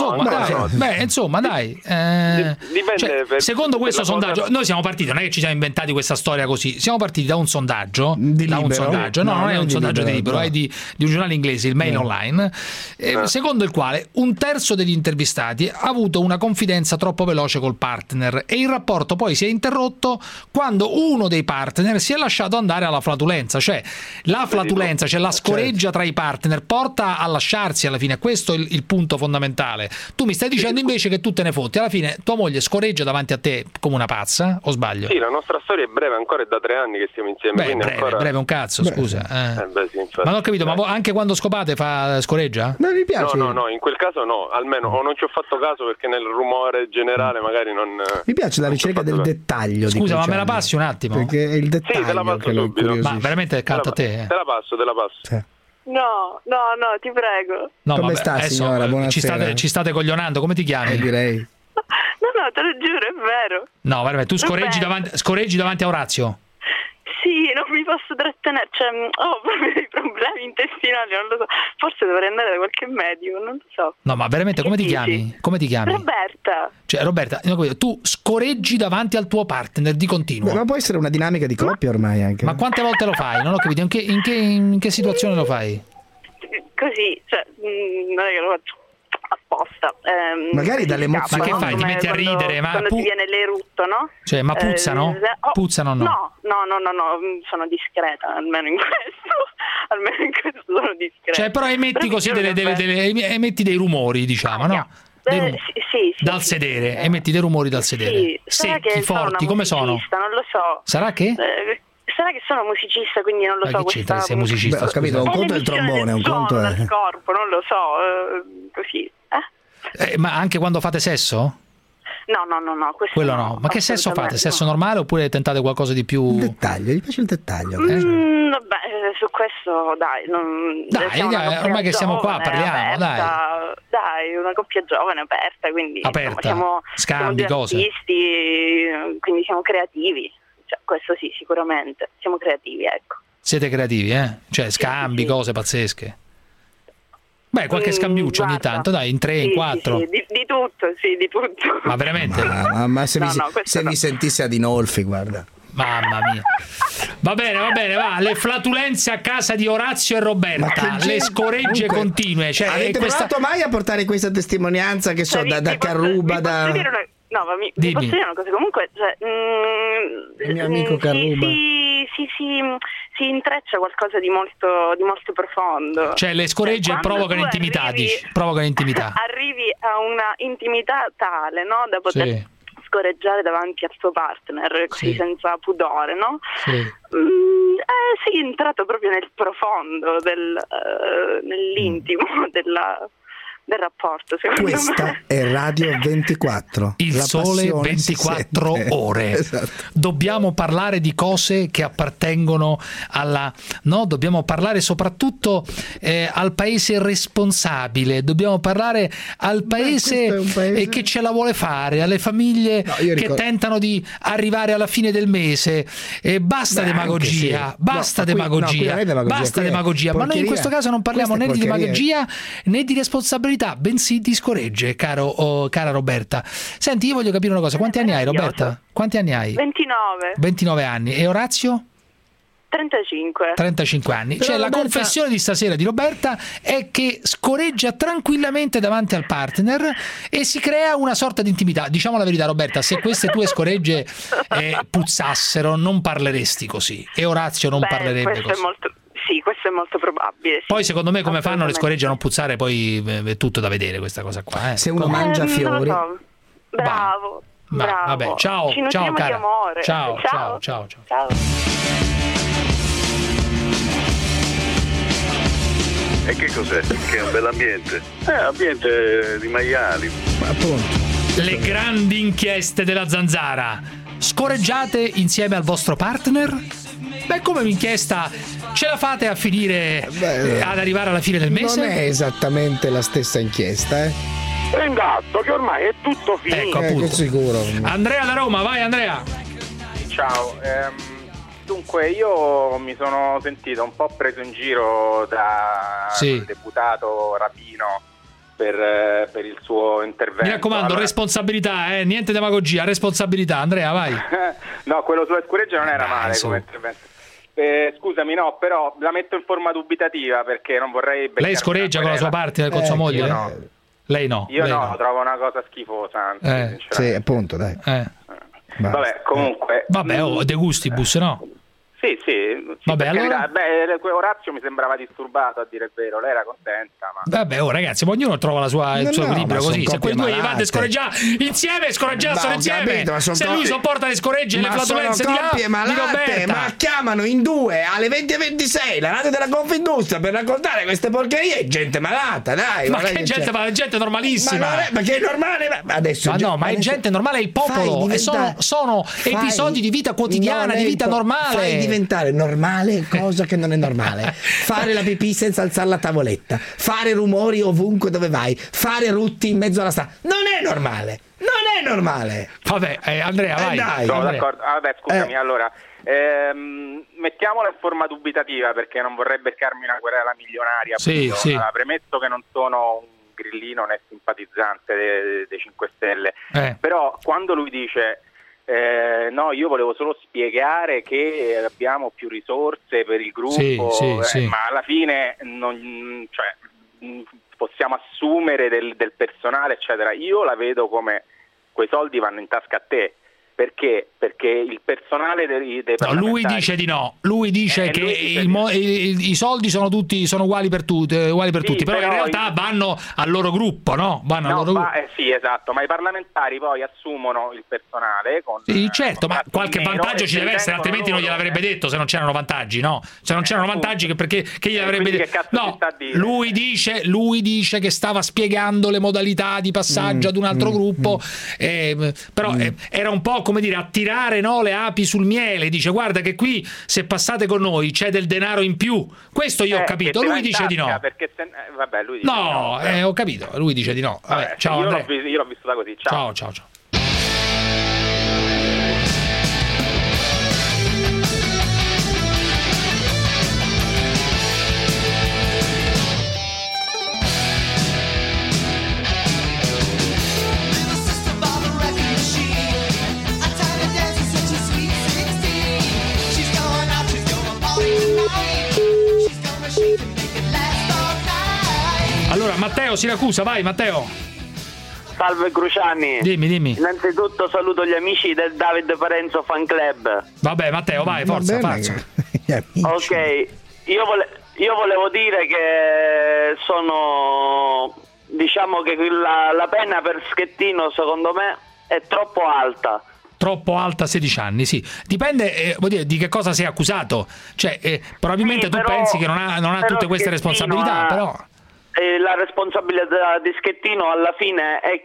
Insomma, dai. Dipende. Cioè, secondo questo sondaggio, noi siamo partiti, non è che ci siamo inventati questa storia così. Siamo partiti da un sondaggio. No, non è un sondaggio di Libero, è di un giornale inglese, il Mail Online, secondo il quale 1/3 degli intervistati ha avuto una confidenza troppo veloce col partner e il rapporto poi si è interrotto quando uno dei partner si è lasciato andare alla flatulenza. Cioè, la flatulenza, cioè la scoreggia tra i partner, porta a lasciarsi alla fine. Questo è il punto fondamentale. Tu mi stai dicendo invece che tu te ne fotti, alla fine tua moglie scoreggia davanti a te come una pazza, o sbaglio? Sì, la nostra storia è breve, ancora è da 3 anni che stiamo insieme. Breve un cazzo, scusa. Sì, ma non ho capito, ma anche quando scopate scoreggia? Non mi piace. No, in quel caso no, almeno o non ci ho fatto caso perché nel rumore generale magari non. Mi piace la ricerca del dettaglio. Scusa, ma me la passi un attimo? Perché è il dettaglio. Sì, te la passo subito. Ma veramente canta a te? Te la passo. Sì. No, ti prego. No, come sta, signora? Buonasera. Ci state coglionando, come ti chiami? Direi. No, te lo giuro, è vero. No, veramente, tu scorreggi davanti a Orazio? Sì, non mi posso trattenere, cioè ho proprio dei problemi intestinali, non lo so. Forse dovrei andare da qualche medico, non lo so. No, ma veramente, come ti chiami? Come ti chiami? Roberta. Cioè, Roberta, tu scoreggi davanti al tuo partner di continuo. Ma può essere una dinamica di coppia ormai anche. Ma quante volte lo fai? Non ho capito, in che situazione lo fai? così, cioè, non è che lo faccio apposta. Magari dalle emozioni. Ma che fai? Ti metti a ridere? Quando ti viene l'erutto, no? Cioè, ma puzzano? Puzzano o no? No, sono discreta, almeno in questo sono discreta. Cioè, però emetti così emetti dei rumori, diciamo, no? Sì, dal sedere, emetti dei rumori dal sedere. Secchi, forti, come sono? Non lo so. Sarà che? Sarà che sono musicista, quindi non lo so. Che c'entra, sei musicista? Ho capito, un conto è il trombone, un conto è il corpo, non lo so, così. Ma anche quando fate sesso? No, quello no. Ma che sesso fate? Sesso normale oppure tentate qualcosa di più? Un dettaglio, gli piace il dettaglio. Vabbè, su questo dai, ormai che siamo qua parliamo, aperta, dai, una coppia giovane aperta, quindi aperta, siamo scambi, cose. Artisti, quindi siamo creativi. Cioè, questo sì, sicuramente. Siamo creativi, ecco. Siete creativi, Cioè, scambi, cose pazzesche. Beh, qualche scambiuccio ogni tanto, dai, in 3, in 4. Sì, di tutto. Ma veramente? Ma se vi sentisse Adinolfi, guarda. Mamma mia. Va bene, va. Le flatulenze a casa di Orazio e Roberta, le scoregge continue. Cioè, avete provato mai a portare questa testimonianza che so, da Carruba, da... No, ma vi posso dire una cosa, comunque, cioè, il mio amico Carruba si intreccia qualcosa di molto profondo. Cioè le scoregge provocano intimità, arrivi a una intimità tale, no, da poter scoreggiare davanti al suo partner, così senza pudore, no? Sei entrato proprio nel profondo nell'intimo del rapporto, questa è Radio 24, il sole 24 ore. Esatto. Dobbiamo parlare di cose che appartengono dobbiamo parlare soprattutto al paese responsabile, dobbiamo parlare al paese che ce la vuole fare, alle famiglie che tentano di arrivare alla fine del mese. Basta demagogia, basta demagogia, ma noi in questo caso non parliamo né di demagogia né di responsabilità, bensì di scoregge, cara Roberta. Senti, io voglio capire una cosa, quanti anni hai, Roberta? Quanti anni hai? 29 anni. E Orazio? 35 anni. Però cioè Roberta... la confessione di stasera di Roberta è che scoreggia tranquillamente davanti al partner e si crea una sorta di intimità. Diciamo la verità, Roberta, se queste tue scoregge puzzassero non parleresti così, e Orazio non parlerebbe così. Sì, questo è molto probabile. Sì. Poi secondo me come fanno le scoregge a non puzzare, poi è tutto da vedere questa cosa qua. Se uno mangia fiori. Non lo so. Bravo. Vabbè, ciao cara. Ciao. E che cos'è? Che è un bell'ambiente? Ambiente di maiali. Appunto. Le grandi inchieste della Zanzara. Scoreggiate insieme al vostro partner? Beh, come un'inchiesta ce la fate a finire ad arrivare alla fine del mese? Non è esattamente la stessa inchiesta, Esatto, che ormai è tutto finito. Ecco, appunto. Sicuro. Andrea da Roma, vai Andrea. Ciao, dunque io mi sono sentito un po' preso in giro dal deputato Rapino per il suo intervento. Mi raccomando, responsabilità, niente demagogia, responsabilità. Andrea, vai. No, quello sulla scoreggia non era male come intervento. Scusami, no, però la metto in forma dubitativa perché non vorrei... Lei scoreggia con la sua parte, con sua moglie? No. Lei no. Io no, trovo una cosa schifosa. Sì, appunto, dai. Vabbè, comunque... Vabbè, De Gustibus, no? Sì, vabbè, allora... Orazio mi sembrava disturbato, a dire il vero, lei era contenta, ma... Vabbè, ragazzi, ognuno trova il suo equilibrio così. Se quei due gli vanno a scorreggiare insieme, scorreggiassero insieme. Se lui sopporta le scoregge e le flatulenze di Roberta. Ma chiamano in 2 alle 20:26 la radio della Confindustria per raccontare queste porcherie. È gente malata, dai. Ma che gente, gente normalissima. Ma che è normale? Ma è gente normale, è il popolo. E sono episodi di vita quotidiana, di vita normale. Diventare normale cosa che non è normale. Fare la pipì senza alzare la tavoletta, fare rumori ovunque dove vai, fare rutti in mezzo alla strada, non è normale. Vabbè, Andrea, vai. Dai, sono d'accordo. Vabbè, scusami, allora mettiamola in forma dubitativa perché non vorrei beccarmi una querela milionaria. Sì. Premetto che non sono un grillino né simpatizzante dei 5 Stelle, però quando lui dice no, io volevo solo spiegare che abbiamo più risorse per il gruppo, sì. ma alla fine possiamo assumere del personale, eccetera. Io la vedo come quei soldi vanno in tasca a te. Perché? Perché il personale dei parlamentari... lui dice di no, lui dice che i soldi sono uguali per tutti, però in realtà vanno al loro gruppo, no? Sì, esatto, ma i parlamentari poi assumono il personale con... Sì, certo, ma qualche vantaggio ci deve essere, altrimenti non gliel'avrebbe detto se non c'erano vantaggi, no? Se non c'erano vantaggi, perché gliel'avrebbe detto? No, lui dice che stava spiegando le modalità di passaggio ad un altro gruppo, però era un po' come dire attirare, no, le api sul miele. Dice guarda che qui se passate con noi c'è del denaro in più. Questo io ho capito. Lui dice di no. Lui dice no, di no. Ho capito. Lui dice di no. Vabbè, ciao Andrea. Io l'ho vissuta così. Ciao. Ciao. Allora, Matteo, Siracusa, vai Matteo. Salve Cruciani. Dimmi. Innanzitutto saluto gli amici del Davide Parenzo Fan Club. Vabbè Matteo, vai, forza. Ok, io volevo dire che diciamo che la pena per Schettino secondo me è troppo alta. Troppo alta, 16 anni, sì. Dipende di che cosa sei accusato. Cioè, probabilmente tu pensi che non ha tutte queste responsabilità, però... La responsabilità di Schettino alla fine è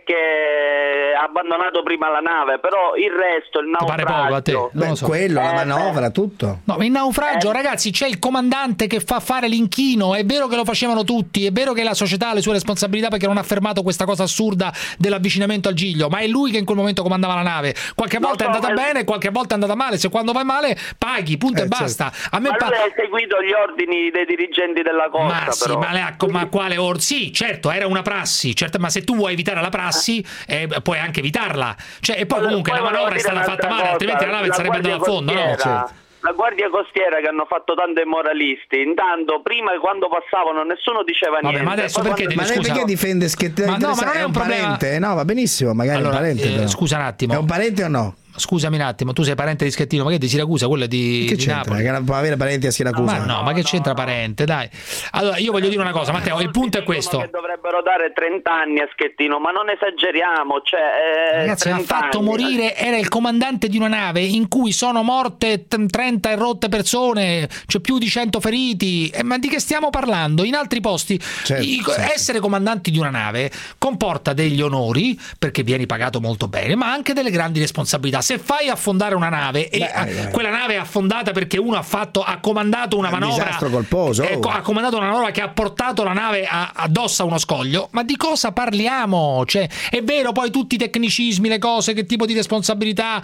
che ha abbandonato prima la nave, però il resto, il naufragio... Pare poco a te, non lo so. Quello, la manovra, tutto. No, ma il naufragio, ragazzi, c'è il comandante che fa fare l'inchino, è vero che lo facevano tutti, è vero che la società ha le sue responsabilità perché non ha fermato questa cosa assurda dell'avvicinamento al Giglio, ma è lui che in quel momento comandava la nave. Qualche volta è andata bene, qualche volta è andata male, se quando va male paghi, punto e basta. A me lui ha seguito gli ordini dei dirigenti della costa, ma quale sì, certo, era una prassi, certo, ma se tu vuoi evitare la prassi puoi anche evitarla, e poi comunque la manovra è stata fatta male, altrimenti la nave sarebbe andata a fondo, no? Certo. La Guardia Costiera che hanno fatto tanto i moralisti, intanto prima quando passavano nessuno diceva niente. Ma adesso perché perché difende Schettino? Ma non è un parente, no, va benissimo, magari allora, è un parente. Scusa un attimo. È un parente o no? Scusami un attimo, tu sei parente di Schettino, ma che di Siracusa, quello è di Napoli. Che può avere parenti a Siracusa? Ma che c'entra parente, dai. Allora, io voglio dire una cosa, Matteo, il punto è questo. Che dovrebbero dare 30 anni a Schettino, ma non esageriamo, ragazzi, ha fatto morire, era il comandante di una nave in cui sono morte 30 e rotte persone, c'è più di 100 feriti, ma di che stiamo parlando? In altri posti essere comandanti di una nave comporta degli onori, perché vieni pagato molto bene, ma anche delle grandi responsabilità. Se fai affondare una nave quella nave è affondata perché uno ha comandato una manovra, disastro colposo, ha comandato una manovra che ha portato la nave addosso a uno scoglio, ma di cosa parliamo? È vero poi tutti i tecnicismi, le cose, che tipo di responsabilità,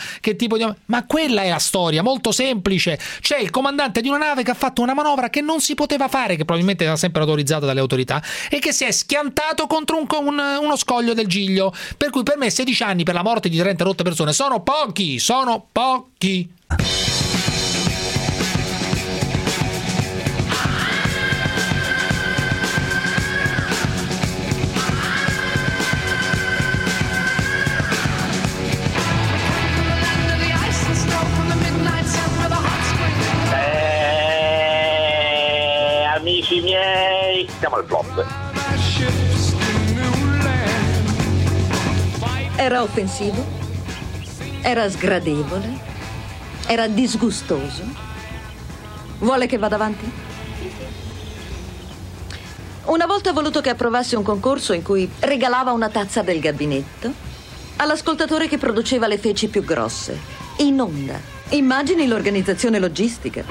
ma quella è la storia, molto semplice. C'è il comandante di una nave che ha fatto una manovra che non si poteva fare, che probabilmente era sempre autorizzata dalle autorità, e che si è schiantato contro uno scoglio del Giglio, per cui per me 16 anni per la morte di 30 rotte persone sono pochi. Amici miei, siamo al flop. Era offensivo? Era sgradevole? Era disgustoso? Vuole che vada avanti? Una volta ha voluto che approvassi un concorso in cui regalava una tazza del gabinetto all'ascoltatore che produceva le feci più grosse, in onda. Immagini l'organizzazione logistica.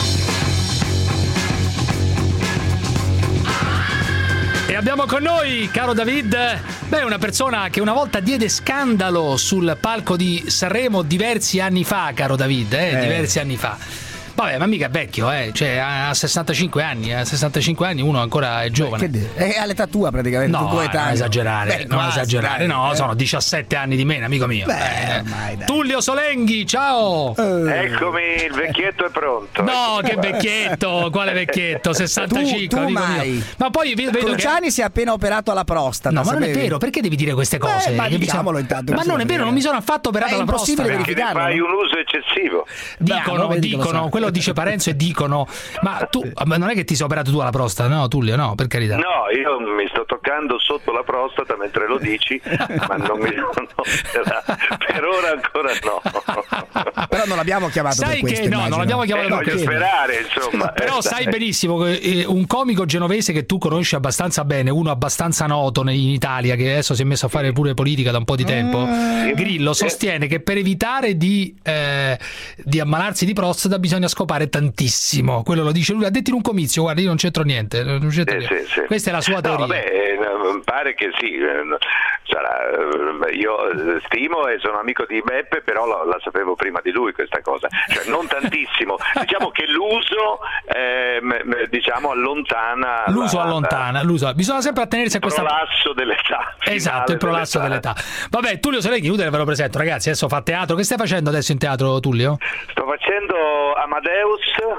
E abbiamo con noi, caro David, una persona che una volta diede scandalo sul palco di Sanremo diversi anni fa, caro David, diversi anni fa. Vabbè, ma mica è vecchio, cioè ha 65 anni, a 65 anni uno ancora è giovane. È all'età tua praticamente. No, non esagerare, no, sono 17 anni di meno, amico mio. Tullio Solenghi, ciao. Eccomi, il vecchietto è pronto. No, che vecchietto, quale vecchietto? 65, tu amico mai. mio. Ma poi vedo Cruciani si è appena operato alla prostata. No, ma non è vero, perché devi dire queste cose? Ma diciamolo intanto. Ma non è vero, non mi sono affatto operato alla prostata. Perché ne fai un uso eccessivo. Dicono, quello dice Parenzo e dicono. Ma tu non è che ti sei operato tu alla prostata, no, Tullio? No, per carità. No, io mi sto toccando sotto la prostata mentre lo dici, ma non mi per ora ancora no. Però non l'abbiamo chiamato sai per questo, che no, non l'abbiamo chiamato per questo. Sperare, insomma. Però sai benissimo che un comico genovese che tu conosci abbastanza bene, uno abbastanza noto in Italia, che adesso si è messo a fare pure politica da un po' di tempo, Grillo, sostiene che per evitare di ammalarsi di prostata bisogna scopare tantissimo. Quello lo dice lui, ha detto in un comizio, guarda, io non c'entro niente. Sì. Questa è la sua teoria. Vabbè, pare che sì, io stimo e sono amico di Beppe, però la sapevo prima di lui questa cosa, cioè non tantissimo. Diciamo che l'uso allontana l'uso. Bisogna sempre attenersi a questa prolasso dell'età. Esatto, il prolasso dell'età. Vabbè, Tullio Solenghi, inutile ve lo presento, ragazzi, adesso fa teatro. Che stai facendo adesso in teatro, Tullio? Sto facendo Amadeus,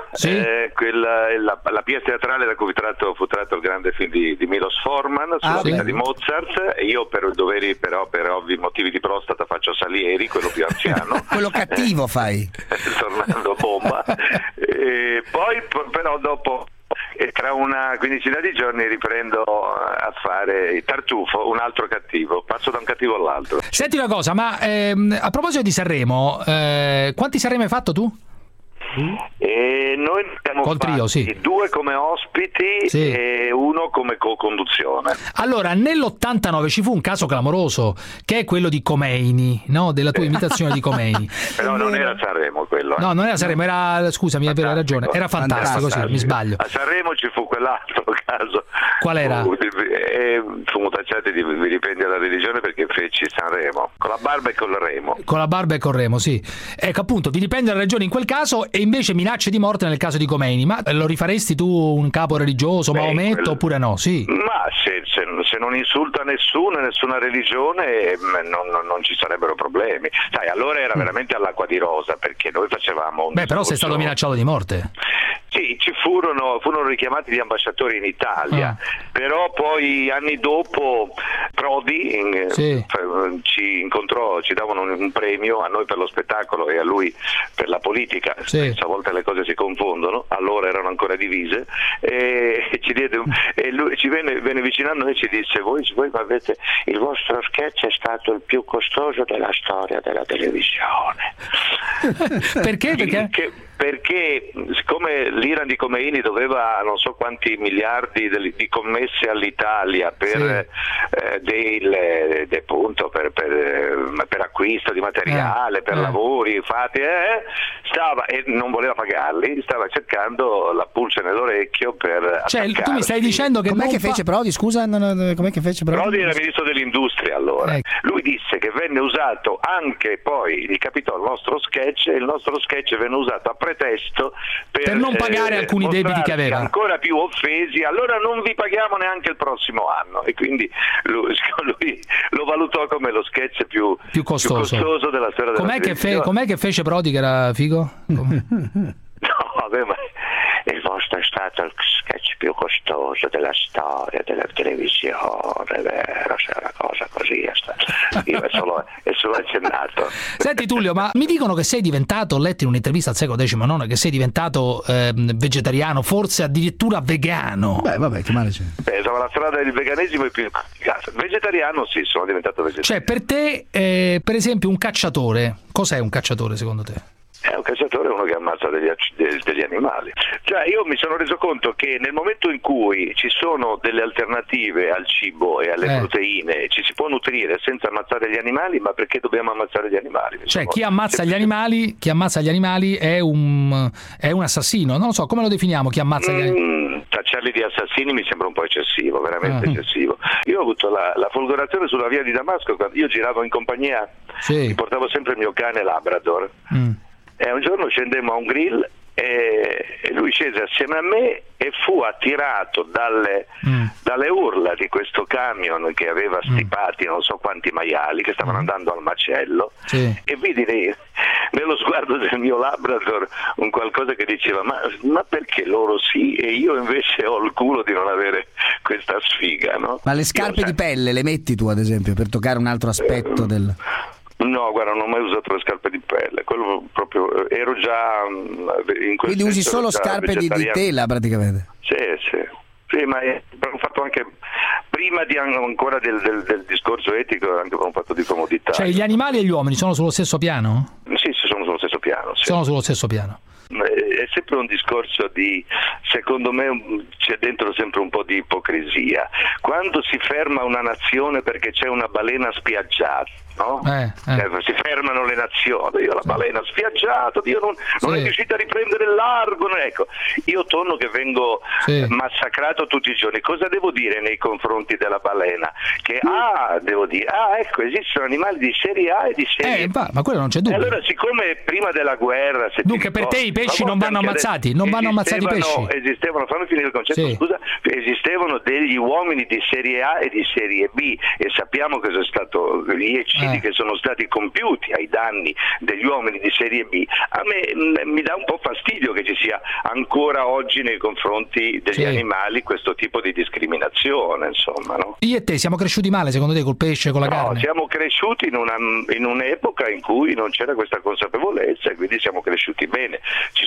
la pièce teatrale da cui fu tratto il grande film di Milos Forman sulla vita di Mozart. Io per doveri, però per ovvi motivi di prostata, faccio Salieri, quello più anziano. Quello cattivo fai. Tornando bomba. E poi però dopo, tra una quindicina di giorni, riprendo a fare il Tartufo, un altro cattivo, passo da un cattivo all'altro. Senti una cosa, ma a proposito di Sanremo, quanti Sanremo hai fatto tu? E noi abbiamo fatti 2 come ospiti e 1 come co-conduzione. Allora, nell'89 ci fu un caso clamoroso, che è quello di Khomeini, no? Della tua imitazione di Khomeini. Però non era Sanremo quello. No, non era Sanremo, era, scusami, hai ragione, era fantastico, sì, mi sbaglio. A Sanremo ci fu quell'altro caso. Qual era? Fummo tacciati di vilipendi alla religione perché feci Sanremo con la barba e con il remo. Con la barba e col remo, sì. Ecco, appunto, vilipendi alla religione in quel caso e invece minacce di morte nel caso di Khomeini. Ma lo rifaresti tu un capo religioso, Maometto, oppure no? Sì. Ma se non insulta nessuna religione, non ci sarebbero problemi. Sai, allora era veramente all'acqua di rosa, perché noi facevamo un però sei stato minacciato di morte. Sì, furono richiamati gli ambasciatori in Italia, però poi anni dopo Prodi ci incontrò, ci davano un premio, a noi per lo spettacolo e a lui per la politica. A volte le cose si confondono, allora erano ancora divise, e ci diede e lui ci venne vicino a noi e ci disse: voi avete, il vostro sketch è stato il più costoso della storia della televisione. Perché? Perché siccome l'Iran di Khomeini doveva non so quanti miliardi di commesse all'Italia per per acquisto di materiale, per lavori fatti, stava e non voleva pagarli, stava cercando la pulce nell'orecchio per tu mi stai dicendo che com'è che fece Prodi, scusa? Com'è che fece Prodi? Prodi era ministro dell'industria allora. Lui disse che venne usato anche, poi gli capitò il nostro sketch, e il nostro sketch venne usato a pretesto per non pagare alcuni debiti che aveva, ancora più offesi. Allora non vi paghiamo neanche il prossimo anno, e quindi lui lo valutò come lo sketch più costoso della storia della televisione. Com'è che fece Prodi, che era figo? No, vabbè, ma il vostro è stato il sketch più costoso della storia della televisione, vero? Se è una cosa così, io è solo accennato. Senti Tullio, ma mi dicono che sei diventato, ho letto in un'intervista al Secolo XIX, che sei diventato vegetariano, forse addirittura vegano. Beh, vabbè, che male c'è. La strada del veganesimo è più complicata. Vegetariano sì, sono diventato vegetariano. Cioè, per te, per esempio, un cacciatore, cos'è un cacciatore secondo te? Un cacciatore è uno che ammazza degli animali. Cioè, io mi sono reso conto che nel momento in cui ci sono delle alternative al cibo e alle proteine, ci si può nutrire senza ammazzare gli animali, ma perché dobbiamo ammazzare gli animali? Cioè, chi ammazza gli animali è un assassino, non lo so, come lo definiamo chi ammazza gli animali? Tacciarli di assassini mi sembra un po' eccessivo, veramente eccessivo. Io ho avuto la folgorazione sulla via di Damasco, quando io giravo in compagnia, mi portavo sempre il mio cane Labrador. E un giorno scendemmo a un grill e e lui scese assieme a me e fu attirato dalle urla di questo camion che aveva stipati non so quanti maiali che stavano andando al macello, e vidi nello sguardo del mio Labrador un qualcosa che diceva ma perché loro sì e io invece ho il culo di non avere questa sfiga, no? Ma le scarpe di pelle le metti tu ad esempio per toccare un altro aspetto del... No, guarda, non ho mai usato le scarpe di pelle, quello proprio ero già in quel Quindi usi solo scarpe di tela praticamente? Sì, ma ho fatto anche prima ancora del discorso etico, anche per un fatto di comodità. Cioè gli animali e gli uomini sono sullo stesso piano? Sì, sono sullo stesso piano. Sì. Sono sullo stesso piano. È sempre un discorso di, secondo me c'è dentro sempre un po' di ipocrisia. Quando si ferma una nazione perché c'è una balena spiaggiata, no? Si fermano le nazioni, io la balena spiaggiata, Dio non è riuscito a riprendere il largo, ecco, io torno che vengo massacrato tutti i giorni. Cosa devo dire nei confronti della balena? Che devo dire, ecco, esistono animali di serie A e di serie B. Ma quello non c'è dubbio. E allora, siccome prima della guerra, dunque per te i pesci non vanno ammazzati, non vanno ammazzati i pesci. Esistevano, fammi finire il concetto, scusa, esistevano degli uomini di serie A e di serie B e sappiamo cosa è stato gli eccidi che sono stati compiuti ai danni degli uomini di serie B. A me mi dà un po' fastidio che ci sia ancora oggi nei confronti degli animali questo tipo di discriminazione, insomma, no? Io e te siamo cresciuti male secondo te col pesce, con la carne? No, siamo cresciuti in un'epoca in cui non c'era questa consapevolezza e quindi siamo cresciuti bene.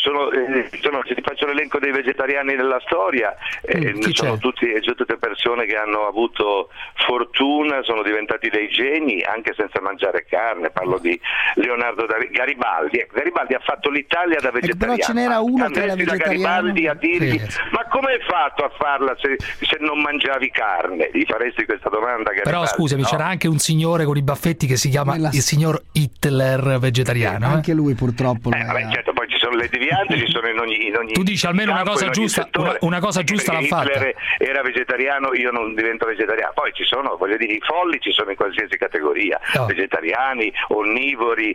Se ti faccio l'elenco dei vegetariani nella storia, sono tutte persone che hanno avuto fortuna, sono diventati dei geni anche senza mangiare carne. Parlo di Leonardo Garibaldi. Garibaldi ha fatto l'Italia da vegetariano. Però ce n'era uno che era vegetariano. Garibaldi a dirgli ma come hai fatto a farla se non mangiavi carne? Gli faresti questa domanda, Garibaldi? Però scusami, c'era anche un signore con i baffetti che si chiama il signor Hitler vegetariano. Anche lui purtroppo certo, poi ci sono le devianze, ci sono in ogni tu dici almeno una cosa giusta, una cosa giusta l'ha fatta. Hitler era vegetariano, io non divento vegetariano. Poi ci sono, voglio dire, i folli ci sono in qualsiasi categoria, vegetariani, onnivori,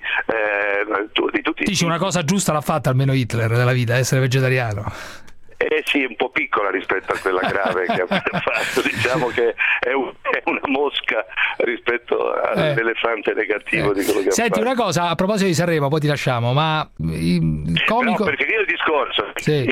di tutti. Dici una cosa giusta l'ha fatta almeno Hitler nella vita, essere vegetariano. Sì, è un po' piccola rispetto a quella grave che ha fatto, diciamo che è una mosca rispetto all'elefante negativo di quello che ha fatto. Senti, una cosa, a proposito di Sanremo, poi ti lasciamo, ma il comico... No, per finire il discorso,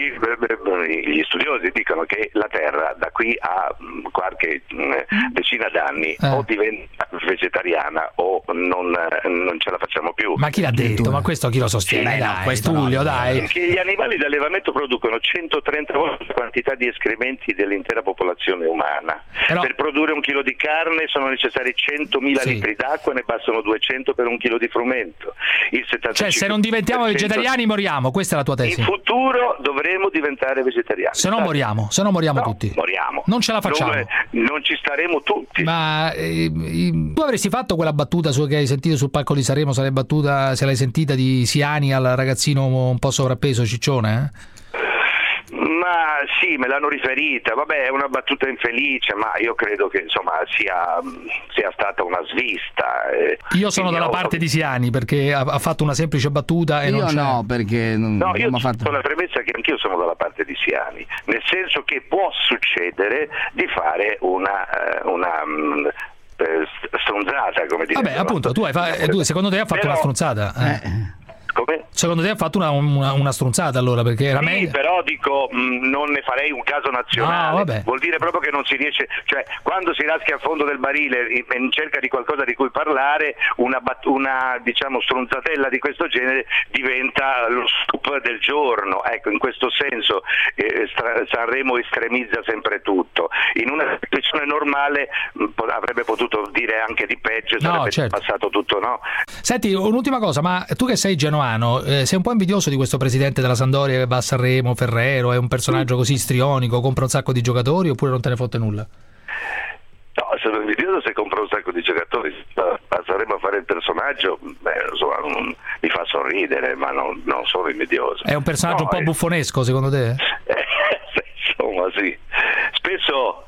gli studiosi dicono che la Terra da qui a qualche decina d'anni o diventa vegetariana o non ce la facciamo più. Ma chi l'ha detto? Ma questo chi lo sostiene? Tullio, dai. Che gli animali d'allevamento producono 130 volte la quantità di escrementi dell'intera popolazione umana. Per produrre un chilo di carne sono necessari 100.000 litri d'acqua, ne bastano 200 per un chilo di frumento. Cioè, se non diventiamo vegetariani moriamo, questa è la tua tesi. In futuro dovremo diventare vegetariani. Se no moriamo tutti. Moriamo. Non ce la facciamo. Non ci staremo tutti. Ma tu avresti fatto quella battuta che hai sentito sul palco di Sanremo, se l'hai sentita, di Siani al ragazzino un po' sovrappeso, ciccione? Ma sì, me l'hanno riferita, vabbè, è una battuta infelice, ma io credo che insomma sia stata una svista. Io sono dalla parte di Siani perché ha fatto una semplice battuta e io no, perché io ho la premessa che anch'io sono dalla parte di Siani, nel senso che può succedere di fare una stronzata, come dire. Vabbè, appunto, tu secondo te ha fatto una stronzata? Come? Secondo te ha fatto una stronzata allora? Perché era meglio... però dico non ne farei un caso nazionale. Vuol dire proprio che non si riesce, cioè quando si raschia al fondo del barile in cerca di qualcosa di cui parlare, una diciamo stronzatella di questo genere diventa lo scoop del giorno. Ecco, in questo senso Sanremo estremizza sempre tutto. In una situazione normale avrebbe potuto dire anche di peggio, sarebbe passato tutto, no? Senti, un'ultima cosa, ma tu che sei genuano, sei un po' invidioso di questo presidente della Sampdoria che va a Sanremo, Ferrero, è un personaggio così istrionico, compra un sacco di giocatori, oppure non te ne fotte nulla? No, sono invidioso se compra un sacco di giocatori, a Sanremo a fare il personaggio, insomma, mi fa sorridere, ma non sono invidioso. È un personaggio un po' buffonesco secondo te? Insomma sì, spesso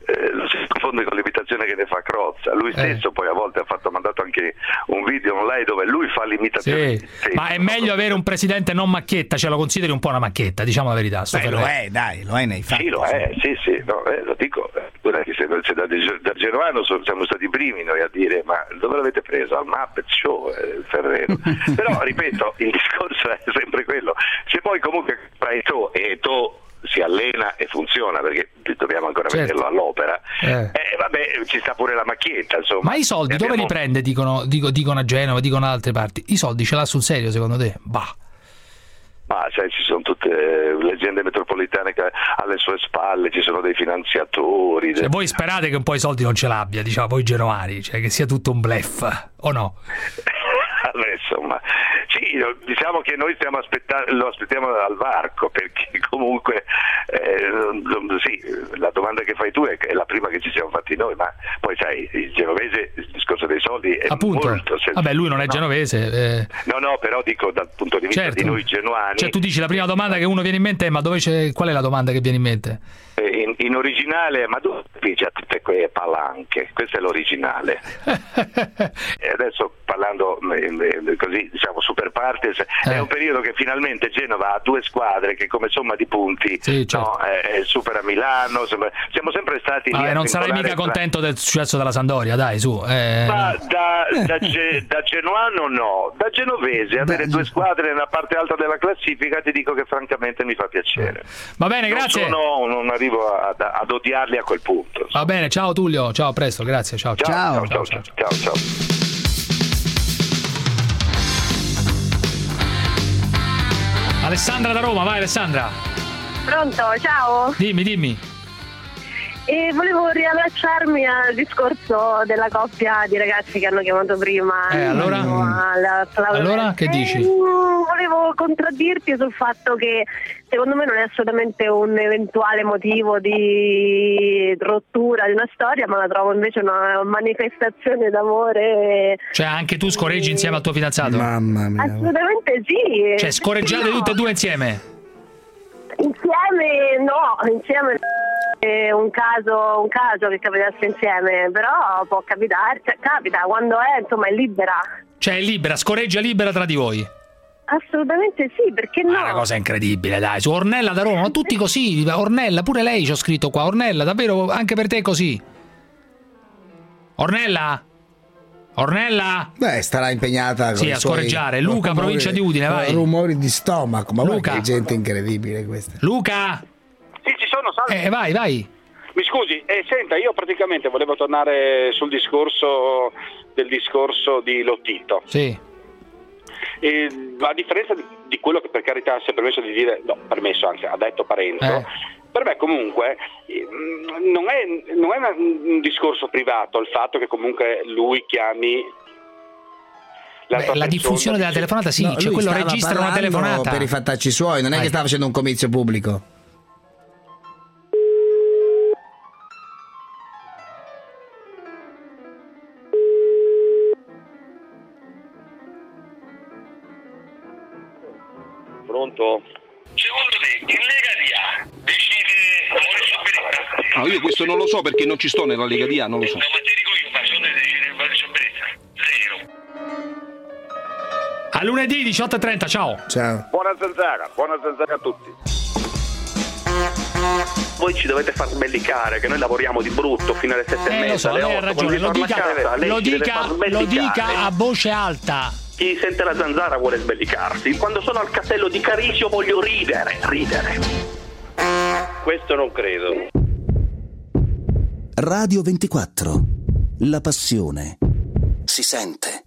lo si confonde con l'imitazione che ne fa Crozza. Lui stesso poi a volte ha mandato anche un video online dove lui fa l'imitazione. Sì. Ma è meglio avere un presidente non macchietta, ce lo consideri un po' una macchietta, diciamo la verità. Lo è nei fatti. Sì, lo è, sì, no, lo dico. Se da Genovano siamo stati i primi noi a dire, ma dove l'avete preso? Al Muppet Show, Ferrero. Però ripeto, il discorso è sempre quello. Se poi comunque tra Eto'o si allena e funziona, perché dobbiamo ancora vederlo all'opera, vabbè, ci sta pure la macchietta, insomma. Ma i soldi dove li prende? Dicono a Genova, dicono da altre parti. I soldi ce l'ha sul serio, secondo te? Ma sai, ci sono tutte leggende metropolitane che alle sue spalle ci sono dei finanziatori. Cioè, voi sperate che un po' i soldi non ce l'abbia, diciamo, voi genovani, cioè che sia tutto un bluff, o no? Insomma, sì, diciamo che noi lo aspettiamo al varco, perché comunque sì, la domanda che fai tu è la prima che ci siamo fatti noi, ma poi sai, il genovese, il discorso dei soldi è molto vabbè, lui non è genovese. No, però dico dal punto di vista di noi genuani. Cioè tu dici la prima domanda che uno viene in mente è: ma dove qual è la domanda che viene in mente? In originale, ma dove pigia tutte quelle palanche? Questo è l'originale. E adesso parlando così, diciamo, super partes, è un periodo che finalmente Genova ha due squadre che come somma di punti supera Milano. Siamo sempre stati lì. Non sarai mica contento del successo della Sampdoria, dai, su. Ma da genuano no, da genovese avere due squadre nella parte alta della classifica ti dico che francamente mi fa piacere. Va bene, grazie. Non arrivo ad odiarli a quel punto. Va bene, ciao Tullio, ciao, a presto, grazie, ciao. Alessandra da Roma, vai Alessandra. Pronto, ciao. Dimmi. E volevo riallacciarmi al discorso della coppia di ragazzi che hanno chiamato prima. Allora che dici? Volevo contraddirti sul fatto che secondo me non è assolutamente un eventuale motivo di rottura di una storia, ma la trovo invece una manifestazione d'amore. Cioè anche tu scorreggi insieme al tuo fidanzato? Mamma mia. Assolutamente sì. Cioè scorreggiate tutte e due insieme? Insieme è un caso che capitasse insieme, però può capitare, capita quando è libera. Cioè è libera, scorreggia libera tra di voi? Assolutamente sì, perché no? È una cosa incredibile, dai, su Ornella da Roma, tutti così, Ornella, pure lei ci ho scritto qua, Ornella, davvero anche per te è così? Ornella? Starà impegnata con a scorreggiare. Luca, provincia di Udine, vai. Rumori di stomaco, ma Luca, che gente incredibile questa. Luca? Sì, ci sono, salve. Vai. Mi scusi, senta, io praticamente volevo tornare sul discorso di Lotito. Sì. A differenza di quello che per carità si è permesso di dire, anzi ha detto Parenzo, per me comunque non è un discorso privato il fatto che comunque lui chiami la diffusione della telefonata, sì, no, quello registra una telefonata per i fattacci suoi, non è che stava facendo un comizio pubblico. Pronto? Secondo te in Lega Dia decide Maurizio Beretta? No, io questo non lo so perché non ci sto nella Lega Dia, non lo so. No, ma ti dico io, ma secondo te decide Maurizio Beretta? Zero. A lunedì 18:30, ciao. Buona zanzara a tutti. Voi ci dovete far sbellicare che noi lavoriamo di brutto fino alle 7:30. Lo so, lei ha ragione, lo dica a voce alta. Chi sente la zanzara vuole sbellicarsi. Quando sono al castello di Carisio voglio ridere. Questo non credo. Radio 24. La passione si sente.